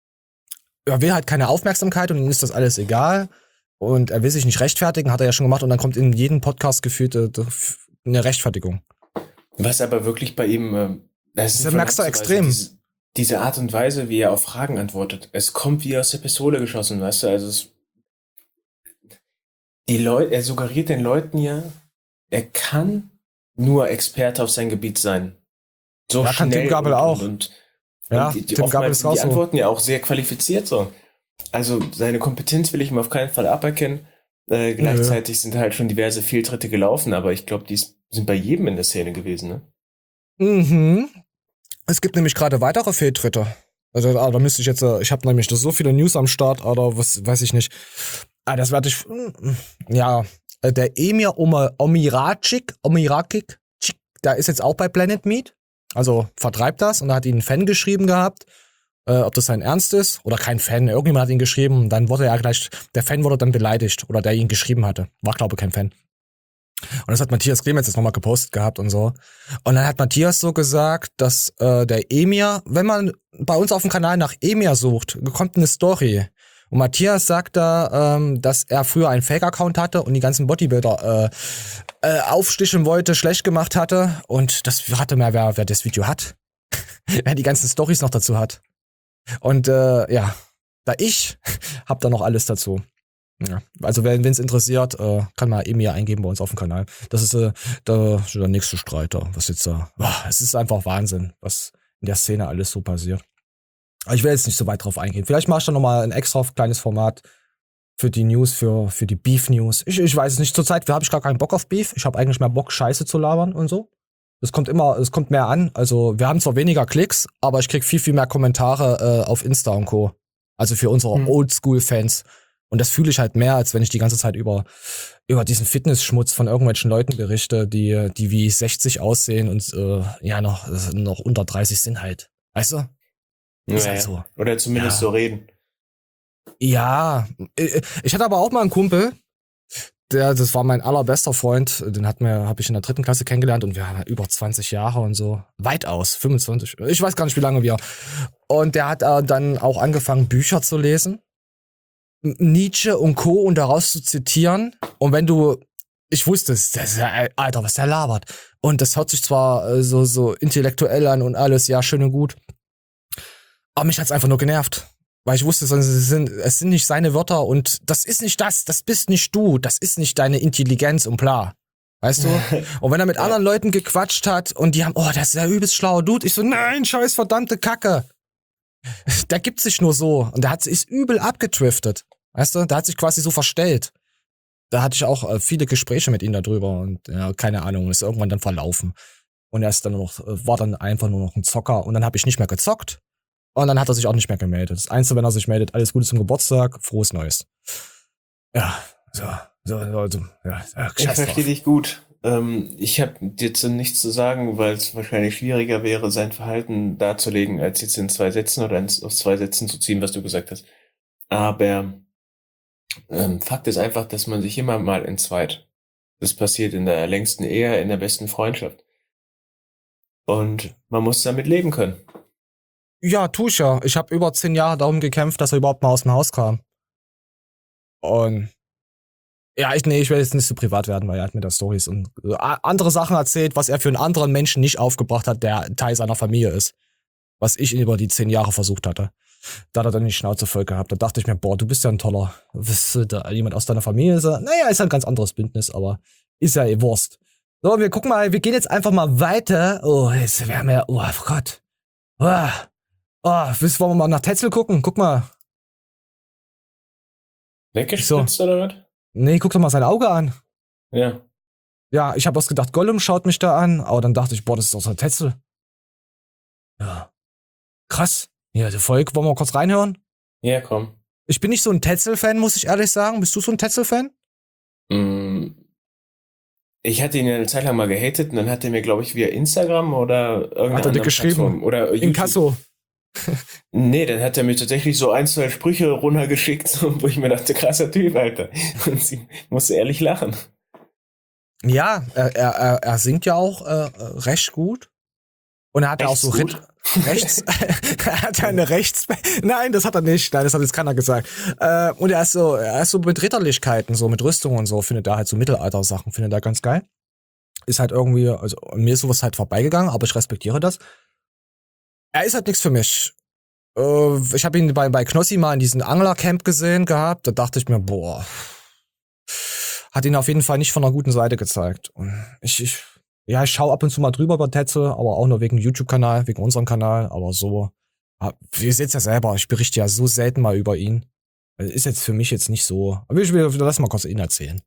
er will halt keine Aufmerksamkeit und ihm ist das alles egal. Und er will sich nicht rechtfertigen, hat er ja schon gemacht. Und dann kommt in jedem Podcast gefühlt äh, eine Rechtfertigung. Was aber wirklich bei ihm, äh, das ist das merkst du extrem. Diese, diese Art und Weise, wie er auf Fragen antwortet. Es kommt wie aus der Pistole geschossen, weißt du? Also es, die Leute, er suggeriert den Leuten ja, er kann nur Experte auf sein Gebiet sein. So ja, schnell kann Tim Gabel und, auch. Und, und, ja, und die, die, Tim Gabel ist raus. Die antworten ja auch sehr qualifiziert so. Also seine Kompetenz will ich ihm auf keinen Fall aberkennen. Äh, gleichzeitig ja. sind halt schon diverse Fehltritte gelaufen, aber ich glaube, die sind bei jedem in der Szene gewesen, ne? Mhm. Es gibt nämlich gerade weitere Fehltritte. Also ah, da müsste ich jetzt, ich habe nämlich so viele News am Start, oder was weiß ich nicht. Ah, das werde ich, ja, der Emir Omiracic, Omiracic, der ist jetzt auch bei Planet Meat, also vertreibt das und da hat ihn ein Fan geschrieben gehabt, äh, ob das sein Ernst ist oder kein Fan, irgendjemand hat ihn geschrieben und dann wurde er gleich, der Fan wurde dann beleidigt oder der ihn geschrieben hatte, war glaube ich kein Fan. Und das hat Matthias Clemens jetzt nochmal gepostet gehabt und so. Und dann hat Matthias so gesagt, dass äh, der Emir, wenn man bei uns auf dem Kanal nach Emir sucht, kommt eine Story. Und Matthias sagt da, ähm, dass er früher einen Fake-Account hatte und die ganzen Bodybuilder äh, äh, aufsticheln wollte, schlecht gemacht hatte. Und das hatte mehr, wer, wer das Video hat. Wer die ganzen Storys noch dazu hat. Und äh, ja, da ich hab da noch alles dazu. Ja, also wenn es interessiert, äh, kann man Emir eingeben bei uns auf dem Kanal. Das ist äh, der, der nächste Streiter, was jetzt da. Oh, es ist einfach Wahnsinn, was in der Szene alles so passiert. Aber ich will jetzt nicht so weit drauf eingehen. Vielleicht mache ich dann nochmal ein extra kleines Format für die News, für für die Beef News. Ich, ich weiß es nicht. Zurzeit habe ich gar keinen Bock auf Beef. Ich habe eigentlich mehr Bock, Scheiße zu labern und so. Es kommt immer, es kommt mehr an. Also wir haben zwar weniger Klicks, aber ich krieg viel, viel mehr Kommentare äh, auf Insta und Co. Also für unsere mhm. Oldschool-Fans. Und das fühle ich halt mehr, als wenn ich die ganze Zeit über über diesen Fitnessschmutz von irgendwelchen Leuten berichte, die die wie sechzig aussehen und äh, ja noch noch unter dreißig sind halt. Weißt du? Ist ja, halt so. Oder zumindest ja. so reden. Ja, ich hatte aber auch mal einen Kumpel, der, das war mein allerbester Freund. Den hat mir, habe ich in der dritten Klasse kennengelernt und wir haben über zwanzig Jahre und so. Weitaus, fünfundzwanzig. Ich weiß gar nicht, wie lange wir. Und der hat äh, dann auch angefangen, Bücher zu lesen. Nietzsche und Co. und daraus zu zitieren. Und wenn du, ich wusste es, das ist ja, Alter, was der labert. Und das hört sich zwar äh, so, so intellektuell an und alles, ja, schön und gut. Aber mich hat's einfach nur genervt. Weil ich wusste, es sind, es sind nicht seine Wörter und das ist nicht das, das bist nicht du, das ist nicht deine Intelligenz und bla. Weißt du? Und wenn er mit anderen Leuten gequatscht hat und die haben, oh, das ist der übelst schlauer Dude. Ich so, nein, scheiß verdammte Kacke. Der gibt sich nur so. Und der hat, ist übel abgedriftet. Weißt du? Der hat sich quasi so verstellt. Da hatte ich auch äh, viele Gespräche mit ihm darüber und ja, keine Ahnung, ist irgendwann dann verlaufen. Und er ist dann nur noch, war dann einfach nur noch ein Zocker und dann habe ich nicht mehr gezockt. Und dann hat er sich auch nicht mehr gemeldet. Das Einzige, wenn er sich meldet, alles Gute zum Geburtstag, frohes Neues. Ja, so, so, so, so ja, ich verstehe dich gut. Ähm, ich habe jetzt nichts zu sagen, weil es wahrscheinlich schwieriger wäre, sein Verhalten darzulegen, als jetzt in zwei Sätzen oder aus zwei Sätzen zu ziehen, was du gesagt hast. Aber ähm, Fakt ist einfach, dass man sich immer mal entzweit. Das passiert in der längsten Ehe, in der besten Freundschaft. Und man muss damit leben können. Ja, tu ich ja. Ich habe über zehn Jahre darum gekämpft, dass er überhaupt mal aus dem Haus kam. Und ja, ich, nee, ich will jetzt nicht so privat werden, weil er hat mir da Storys und äh, andere Sachen erzählt, was er für einen anderen Menschen nicht aufgebracht hat, der Teil seiner Familie ist. Was ich über die zehn Jahre versucht hatte. Da hat er dann die Schnauze voll gehabt. Da dachte ich mir, boah, du bist ja ein toller. Was, da jemand aus deiner Familie ist? Naja, ist ein ganz anderes Bündnis, aber ist ja eh Wurst. So, wir gucken mal, wir gehen jetzt einfach mal weiter. Oh, jetzt wären wir, oh Gott. Oh. Oh, willst, wollen wir mal nach Tetzel gucken? Guck mal. Weggespritzt so. Oder was? Nee, guck doch mal sein Auge an. Ja. Ja, ich habe erst gedacht, Gollum schaut mich da an, aber dann dachte ich, boah, das ist doch so ein Tetzel. Ja. Krass. Ja, der Volk, wollen wir mal kurz reinhören? Ja, komm. Ich bin nicht so ein Tetzel-Fan, muss ich ehrlich sagen. Bist du so ein Tetzel-Fan? Mm. Ich hatte ihn eine Zeit lang mal gehatet und dann hat er mir, glaube ich, via Instagram oder irgendeine hat er dir geschrieben? Plattform oder YouTube. Inkasso. Nee, dann hat er mir tatsächlich so ein, zwei Sprüche runtergeschickt, wo ich mir dachte, krasser Typ, Alter. Und sie musste ehrlich lachen. Ja, er, er, er singt ja auch äh, recht gut. Und er hat ja auch so Rit- rechts, er hat ja eine Rechts, nein, das hat er nicht, nein, das hat jetzt keiner gesagt. Äh, und er ist so, er ist so mit Ritterlichkeiten, so mit Rüstung und so, findet er halt so Mittelalter-Sachen, findet er ganz geil. Ist halt irgendwie, also mir ist sowas halt vorbeigegangen, aber ich respektiere das. Er ist halt nichts für mich. Äh, ich habe ihn bei, bei Knossi mal in diesem Anglercamp gesehen gehabt. Da dachte ich mir, boah, hat ihn auf jeden Fall nicht von einer guten Seite gezeigt. Und ich, ich, ja, ich schaue ab und zu mal drüber bei Tetzel, aber auch nur wegen YouTube-Kanal, wegen unserem Kanal. Aber so, ihr seht's ja selber, ich berichte ja so selten mal über ihn. Ist jetzt für mich jetzt nicht so. Aber ich will, lass mal kurz ihn erzählen.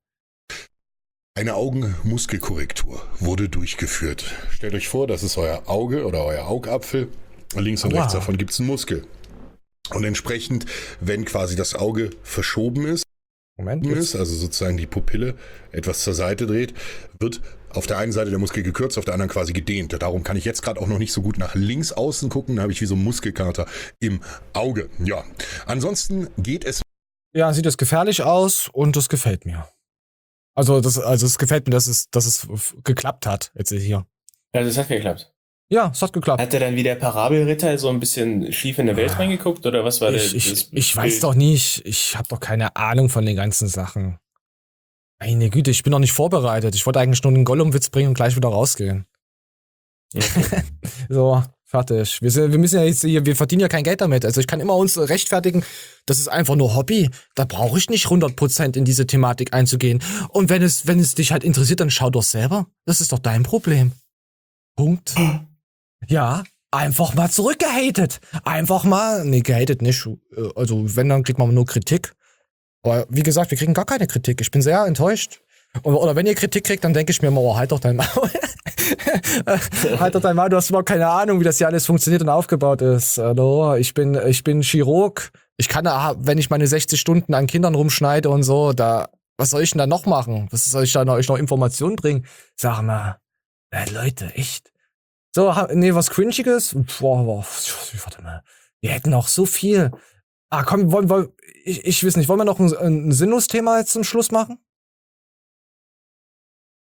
Eine Augenmuskelkorrektur wurde durchgeführt. Stellt euch vor, das ist euer Auge oder euer Augapfel. Links und wow. rechts davon gibt es einen Muskel. Und entsprechend, wenn quasi das Auge verschoben ist, Moment, ist, also sozusagen die Pupille etwas zur Seite dreht, wird auf der einen Seite der Muskel gekürzt, auf der anderen quasi gedehnt. Darum kann ich jetzt gerade auch noch nicht so gut nach links außen gucken. Da habe ich wie so einen Muskelkater im Auge. Ja, ansonsten geht es... Ja, sieht es gefährlich aus und das gefällt mir. Also das, also es gefällt mir, dass es, dass es geklappt hat jetzt hier. Ja, das hat geklappt. Ja, es hat geklappt. Hat er dann wie der Parabelritter so ein bisschen schief in der Welt reingeguckt oder was war ich, der? Ich, ich weiß doch nicht. Ich habe doch keine Ahnung von den ganzen Sachen. Meine Güte, ich bin doch nicht vorbereitet. Ich wollte eigentlich nur einen Gollum-Witz bringen und gleich wieder rausgehen. Okay. So, fertig. Wir, sind, wir müssen ja jetzt hier, wir verdienen ja kein Geld damit. Also ich kann immer uns rechtfertigen, das ist einfach nur Hobby. Da brauche ich nicht hundert Prozent in diese Thematik einzugehen. Und wenn es, wenn es dich halt interessiert, dann schau doch selber. Das ist doch dein Problem. Punkt. Ja, einfach mal zurückgehatet. Einfach mal, nee, gehatet nicht. Also wenn, dann kriegt man nur Kritik. Aber wie gesagt, wir kriegen gar keine Kritik. Ich bin sehr enttäuscht. Oder, oder wenn ihr Kritik kriegt, dann denke ich mir immer, oh, halt doch dein Maul. Halt doch dein Maul, du hast überhaupt keine Ahnung, wie das hier alles funktioniert und aufgebaut ist. Hallo, ich bin, ich bin Chirurg. Ich kann, wenn ich meine sechzig Stunden an Kindern rumschneide und so, da, was soll ich denn da noch machen? Was soll ich da noch, euch noch Informationen bringen? Sag mal, äh, Leute, echt. So, nee, was Cringiges? Boah, boah, warte mal. Wir hätten noch so viel. Ah, komm, wollen wir, ich, ich weiß nicht, wollen wir noch ein, ein Sinnlos-Thema jetzt zum Schluss machen?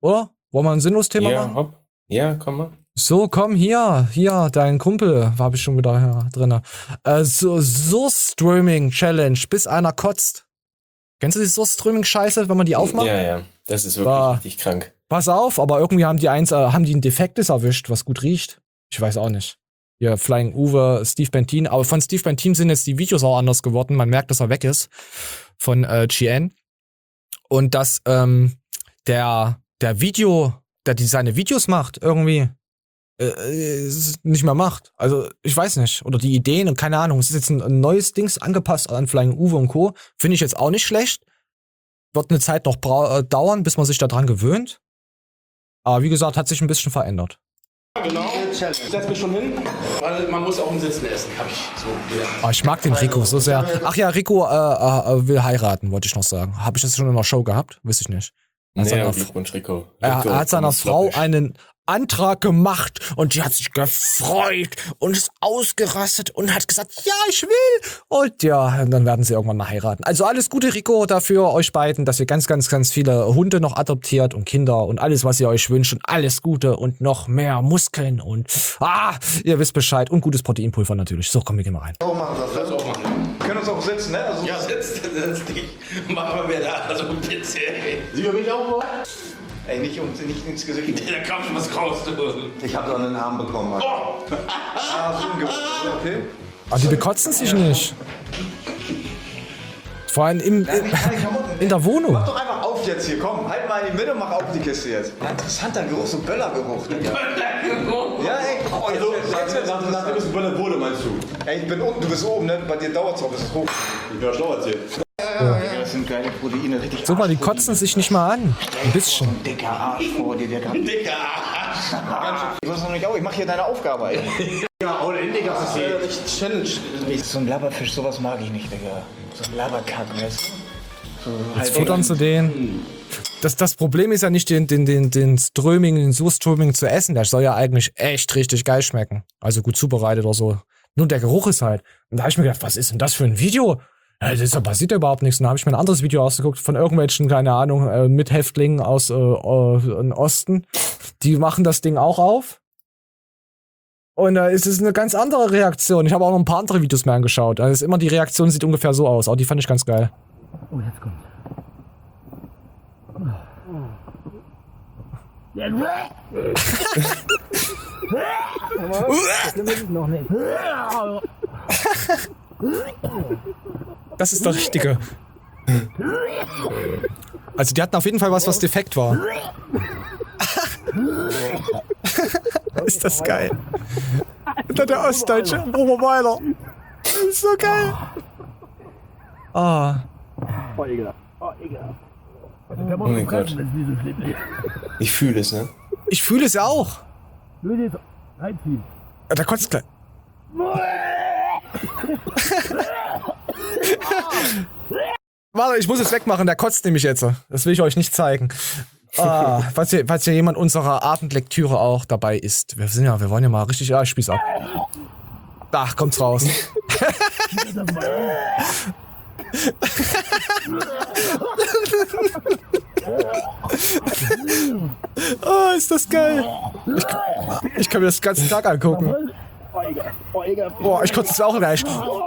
oder? Wollen wir ein sinnloses Thema ja, machen? Hopp. Ja, komm mal. So, komm hier, hier, dein Kumpel, habe ich schon wieder hier drin. Äh, so, so Streaming Challenge, bis einer kotzt. Kennst du die so Streaming Scheiße, wenn man die aufmacht? Ja, ja, das ist wirklich da, richtig krank. Pass auf, aber irgendwie haben die eins, äh, haben die ein defektes erwischt, was gut riecht. Ich weiß auch nicht. Hier, Flying Uwe, Steve Bentin, aber von Steve Bentin sind jetzt die Videos auch anders geworden. Man merkt, dass er weg ist von äh, G N. Und dass ähm, der, der Video, der die seine Videos macht, irgendwie äh, nicht mehr macht. Also, ich weiß nicht. Oder die Ideen und keine Ahnung. Es ist jetzt ein, ein neues Dings angepasst an Flying Uwe und Co. Finde ich jetzt auch nicht schlecht. Wird eine Zeit noch bra- äh, dauern, bis man sich daran gewöhnt. Aber wie gesagt, hat sich ein bisschen verändert. Genau. Ich setz mich schon hin, weil man muss auch im Sitzen essen. Hab ich so gelernt. Oh, ich mag den Rico so sehr. Ach ja, Rico äh, äh, will heiraten, wollte ich noch sagen. Habe ich das schon in der Show gehabt? Weiß ich nicht. Er hat Nee, seiner, Glückwunsch, Rico. er, Rico, er hat seiner komm, Frau slapp ich. einen Antrag gemacht und die hat sich gefreut und ist ausgerastet und hat gesagt, ja, ich will. Und ja, und dann werden sie irgendwann mal heiraten. Also alles Gute, Rico, dafür euch beiden, dass ihr ganz, ganz, ganz viele Hunde noch adoptiert und Kinder und alles, was ihr euch wünscht und alles Gute und noch mehr Muskeln und ah, ihr wisst Bescheid und gutes Proteinpulver natürlich. So, komm, wir gehen mal rein. So machen wir das. Das auch machen. Wir können uns auch sitzen, ne? Also Ja, sitzt, sitzt dich. Machen wir da, also bitte. Sie über mich auch, Ey, nicht, um, nicht ins Gesicht. Da kam schon was raus, du. Ich habe doch einen Arm bekommen. Mann. Oh! Ah, so ein Ge- okay. Aber die bekotzen sich nicht. Vor allem im, im, in der Wohnung. Mach doch einfach auf jetzt hier, komm. Halt mal in die Mitte und mach auf die Kiste jetzt. Ja, interessanter Geruch, so Böllergeruch. Ne? Ja, ey. Oh, jetzt, jetzt, jetzt, jetzt, Nachdem es geböllert wurde, meinst du? ey, ich bin unten, du bist oben, ne? Bei dir dauert's auch, bis es hoch. Ich bin ja schlau erzählt. Ja, das sind geile Proteine, richtig. Guck mal, die kotzen sich nicht mal an. Ein bisschen. Dicker Arsch vor dir, der kann. Dicker Arsch. Du wirst doch nicht auch, ich mach hier deine Aufgabe, ey. Ja, all in, Digga. Das ist ja richtig Challenge. So ein Labberfisch, sowas mag ich nicht, Digga. So ein Labberkack, weißt du? So Jetzt futtern sie den. Das, das Problem ist ja nicht, den, den, den, den Ströming, den Surströming zu essen. Der soll ja eigentlich echt richtig geil schmecken. Also gut zubereitet oder so. Nur der Geruch ist halt. Und da habe ich mir gedacht, was ist denn das für ein Video? Ja, das ist, da passiert ja überhaupt nichts. Und da habe ich mir ein anderes Video ausgeguckt von irgendwelchen, keine Ahnung, äh, Mithäftlingen aus äh, äh, im Osten. Die machen das Ding auch auf. Und da äh, ist es eine ganz andere Reaktion. Ich habe auch noch ein paar andere Videos mehr angeschaut. Also ist immer die Reaktion sieht ungefähr so aus. Auch die fand ich ganz geil. Oh, jetzt kommt. noch nicht. Das ist der Richtige. Also die hatten auf jeden Fall was, was defekt war. Ist das geil. Und dann der Ostdeutsche. Oberweiler. Das ist so geil. Ah. Oh, ekelhaft. Oh, ekelhaft. Oh mein Gott. Ich fühle es, ne? Ich fühle es ja auch. Würde jetzt reinziehen. Der kotzt gleich. Warte, ich muss es wegmachen, der kotzt nämlich jetzt. Das will ich euch nicht zeigen. Ah, falls hier, falls hier jemand unserer Abendlektüre auch dabei ist. Wir sind ja, wir wollen ja mal richtig, ja, ich spieß ab. Ach, kommt's raus. Oh, ist das geil. Ich, ich kann mir das den ganzen Tag angucken. Boah, ich kotze es auch gleich.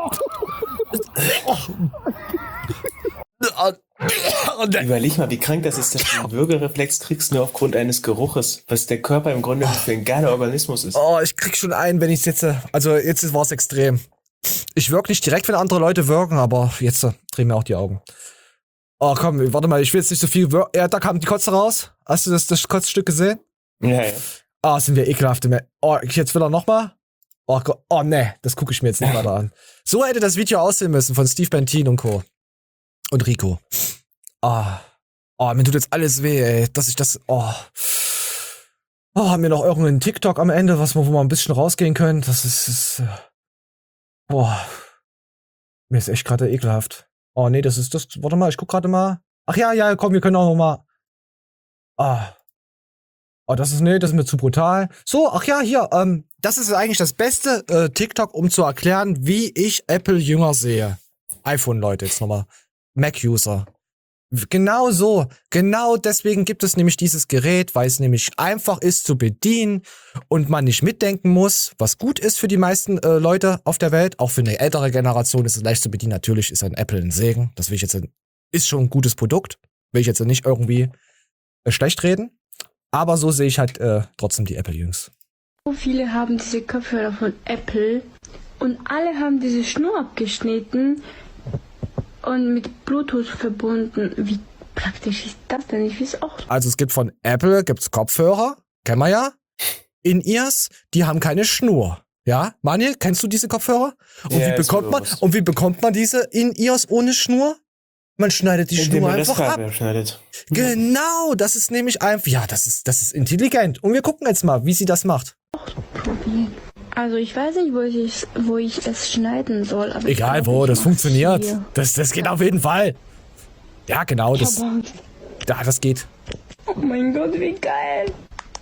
Überleg mal, wie krank das ist, dass du einen Würgereflex kriegst nur aufgrund eines Geruches, was der Körper im Grunde für ein geiler Organismus ist. Oh, ich krieg schon einen, wenn ich sitze. Also jetzt war es extrem. Ich wirke nicht direkt, wenn andere Leute wirken, aber jetzt äh, drehen mir auch die Augen. Oh, komm, warte mal, ich will jetzt nicht so viel wirken. Ja, da kam die Kotze raus. Hast du das, das Kotzstück gesehen? Ja, ja. Ah, oh, sind wir ekelhafte Menschen. Oh, jetzt will er nochmal? Oh Gott, oh ne, das gucke ich mir jetzt nicht weiter an. So hätte das Video aussehen müssen von Steve Bentin und Co. Und Rico. Ah. Oh, mir tut jetzt alles weh, ey, dass ich das, oh. Oh, haben wir noch irgendeinen TikTok am Ende, was wir, wo wir ein bisschen rausgehen können? Das ist, ist boah. Mir ist echt gerade ekelhaft. Oh, nee, das ist das, warte mal, ich guck gerade mal. Ach ja, ja, komm, wir können auch noch mal. Ah. Oh, das ist, nee, das ist mir zu brutal. So, ach ja, hier, ähm, das ist eigentlich das beste äh, TikTok, um zu erklären, wie ich Apple jünger sehe. iPhone, Leute, jetzt nochmal. Mac-User. Genau so. Genau deswegen gibt es nämlich dieses Gerät, weil es nämlich einfach ist zu bedienen und man nicht mitdenken muss, was gut ist für die meisten äh, Leute auf der Welt. Auch für eine ältere Generation ist es leicht zu bedienen. Natürlich ist ein Apple ein Segen. Das will ich jetzt, ist schon ein gutes Produkt. Will ich jetzt nicht irgendwie äh, schlecht reden. Aber so sehe ich halt äh, trotzdem die Apple-Jungs. So viele haben diese Kopfhörer von Apple und alle haben diese Schnur abgeschnitten und mit Bluetooth verbunden. Wie praktisch ist das denn? Ich weiß auch. Also es gibt von Apple, gibt's Kopfhörer, kennen wir ja, In-Ears, die haben keine Schnur. Ja, Manuel, kennst du diese Kopfhörer? Und, ja, wie bekommt man, und wie bekommt man diese In-Ears ohne Schnur? Man schneidet die Indem Schnur man einfach das ab. Kabel abschneidet. Genau, das ist nämlich einfach, ja, das ist, das ist intelligent. Und wir gucken jetzt mal, wie sie das macht. Probieren. Also ich weiß nicht, wo ich, wo ich es schneiden soll. Aber Egal ich glaub, wo, ich das mach's funktioniert. hier. Das, das geht auf jeden Fall. Ja, genau, Ich das, hab Angst. ja, das geht. Oh mein Gott, wie geil.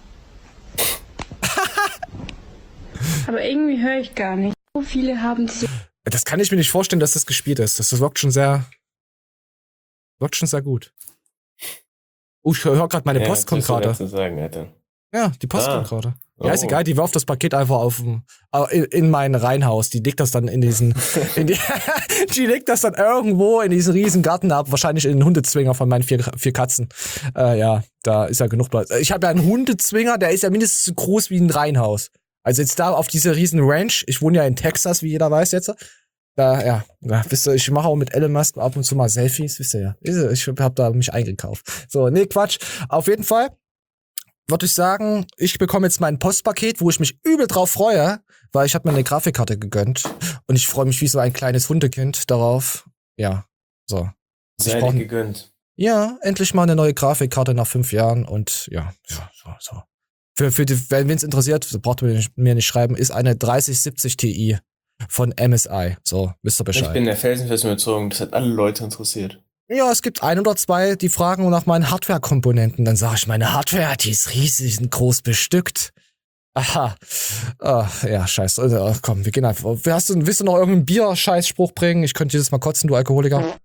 Aber irgendwie höre ich gar nicht. So viele haben diese... Das kann ich mir nicht vorstellen, dass das gespielt ist. Das, das wirkt schon sehr, wirkt schon sehr gut. Oh, ich höre gerade meine Ja, Post kommt was soll gerade. ich dazu sagen, Alter? Ja, die Post Ah. kommt gerade. Ja, ist Oh. egal, die wirft das Paket einfach auf den- in, in mein Reihenhaus. Die legt das dann in diesen, in die, die legt das dann irgendwo in diesen riesen Garten ab, wahrscheinlich in den Hundezwinger von meinen vier, vier Katzen. Äh, ja, da ist ja genug Platz. Ich habe ja einen Hundezwinger, der ist ja mindestens so groß wie ein Reihenhaus. Also jetzt da auf diese riesen Ranch, ich wohne ja in Texas, wie jeder weiß jetzt. Da, ja, ja, wisst ihr, ich mache auch mit Elon Musk ab und zu mal Selfies, wisst ihr ja. Ich habe da mich eingekauft. So, nee, Quatsch. Auf jeden Fall würde ich sagen, ich bekomme jetzt mein Postpaket, wo ich mich übel drauf freue, weil ich habe mir eine Grafikkarte gegönnt und ich freue mich wie so ein kleines Hundekind darauf. Ja, so. Sei Ich brauch- dir gegönnt. Ja, endlich mal eine neue Grafikkarte nach fünf Jahren und ja, ja so, so. Für, für die, wenn es interessiert, so braucht ihr mir nicht schreiben, ist eine dreißig siebzig Ti von M S I. So, wisst ihr Ich Bescheid. bin der felsenfesten Überzeugung, das hat alle Leute interessiert. Ja, es gibt ein oder zwei, die fragen nach meinen Hardware-Komponenten. Dann sage ich, meine Hardware, die ist riesig und groß bestückt. Aha. Ah, ja, scheiße. Also, komm, wir gehen einfach. Hast du, willst du noch irgendeinen Bier-Scheißspruch bringen? Ich könnte dieses Mal kotzen, du Alkoholiker.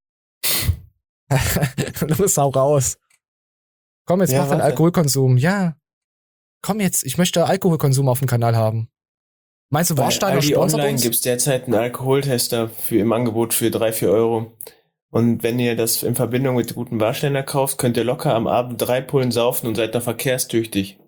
Los, hau raus. Komm, jetzt Ja, mach deinen warte. Alkoholkonsum. Ja. Komm jetzt, ich möchte Alkoholkonsum auf dem Kanal haben. Meinst du, Bei Warsteiner Aldi sponsert Online uns? gibt's derzeit einen Alkoholtester für im Angebot für drei, vier Euro. Und wenn ihr das in Verbindung mit guten Warsteiner kauft, könnt ihr locker am Abend drei Pullen saufen und seid da verkehrstüchtig.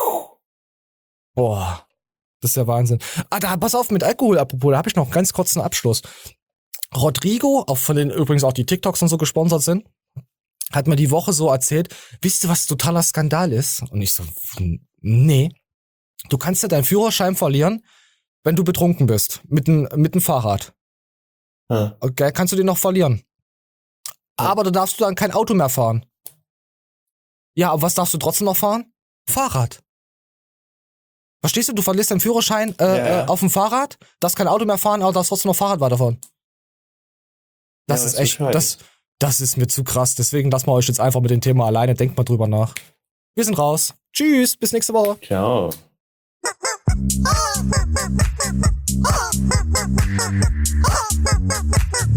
Boah, das ist ja Wahnsinn. Ah, da, pass auf, mit Alkohol, apropos, da habe ich noch einen ganz kurzen Abschluss. Rodrigo, auch von denen übrigens auch die TikToks und so gesponsert sind, hat mir die Woche so erzählt, wisst ihr, was totaler Skandal ist? Und ich so, nee. Du kannst ja deinen Führerschein verlieren, wenn du betrunken bist, mit dem mit dem Fahrrad. Ah. Okay, kannst du den noch verlieren. Aber da darfst du dann kein Auto mehr fahren. Ja, aber was darfst du trotzdem noch fahren? Fahrrad. Verstehst du? Du verlierst deinen Führerschein äh, Ja, ja. äh, auf dem Fahrrad, darfst kein Auto mehr fahren, aber darfst trotzdem noch Fahrrad weiterfahren. Das Ja, ist weiß echt, Bescheid. das, das ist mir zu krass. Deswegen lassen wir euch jetzt einfach mit dem Thema alleine. Denkt mal drüber nach. Wir sind raus. Tschüss, bis nächste Woche. Ciao. Oh,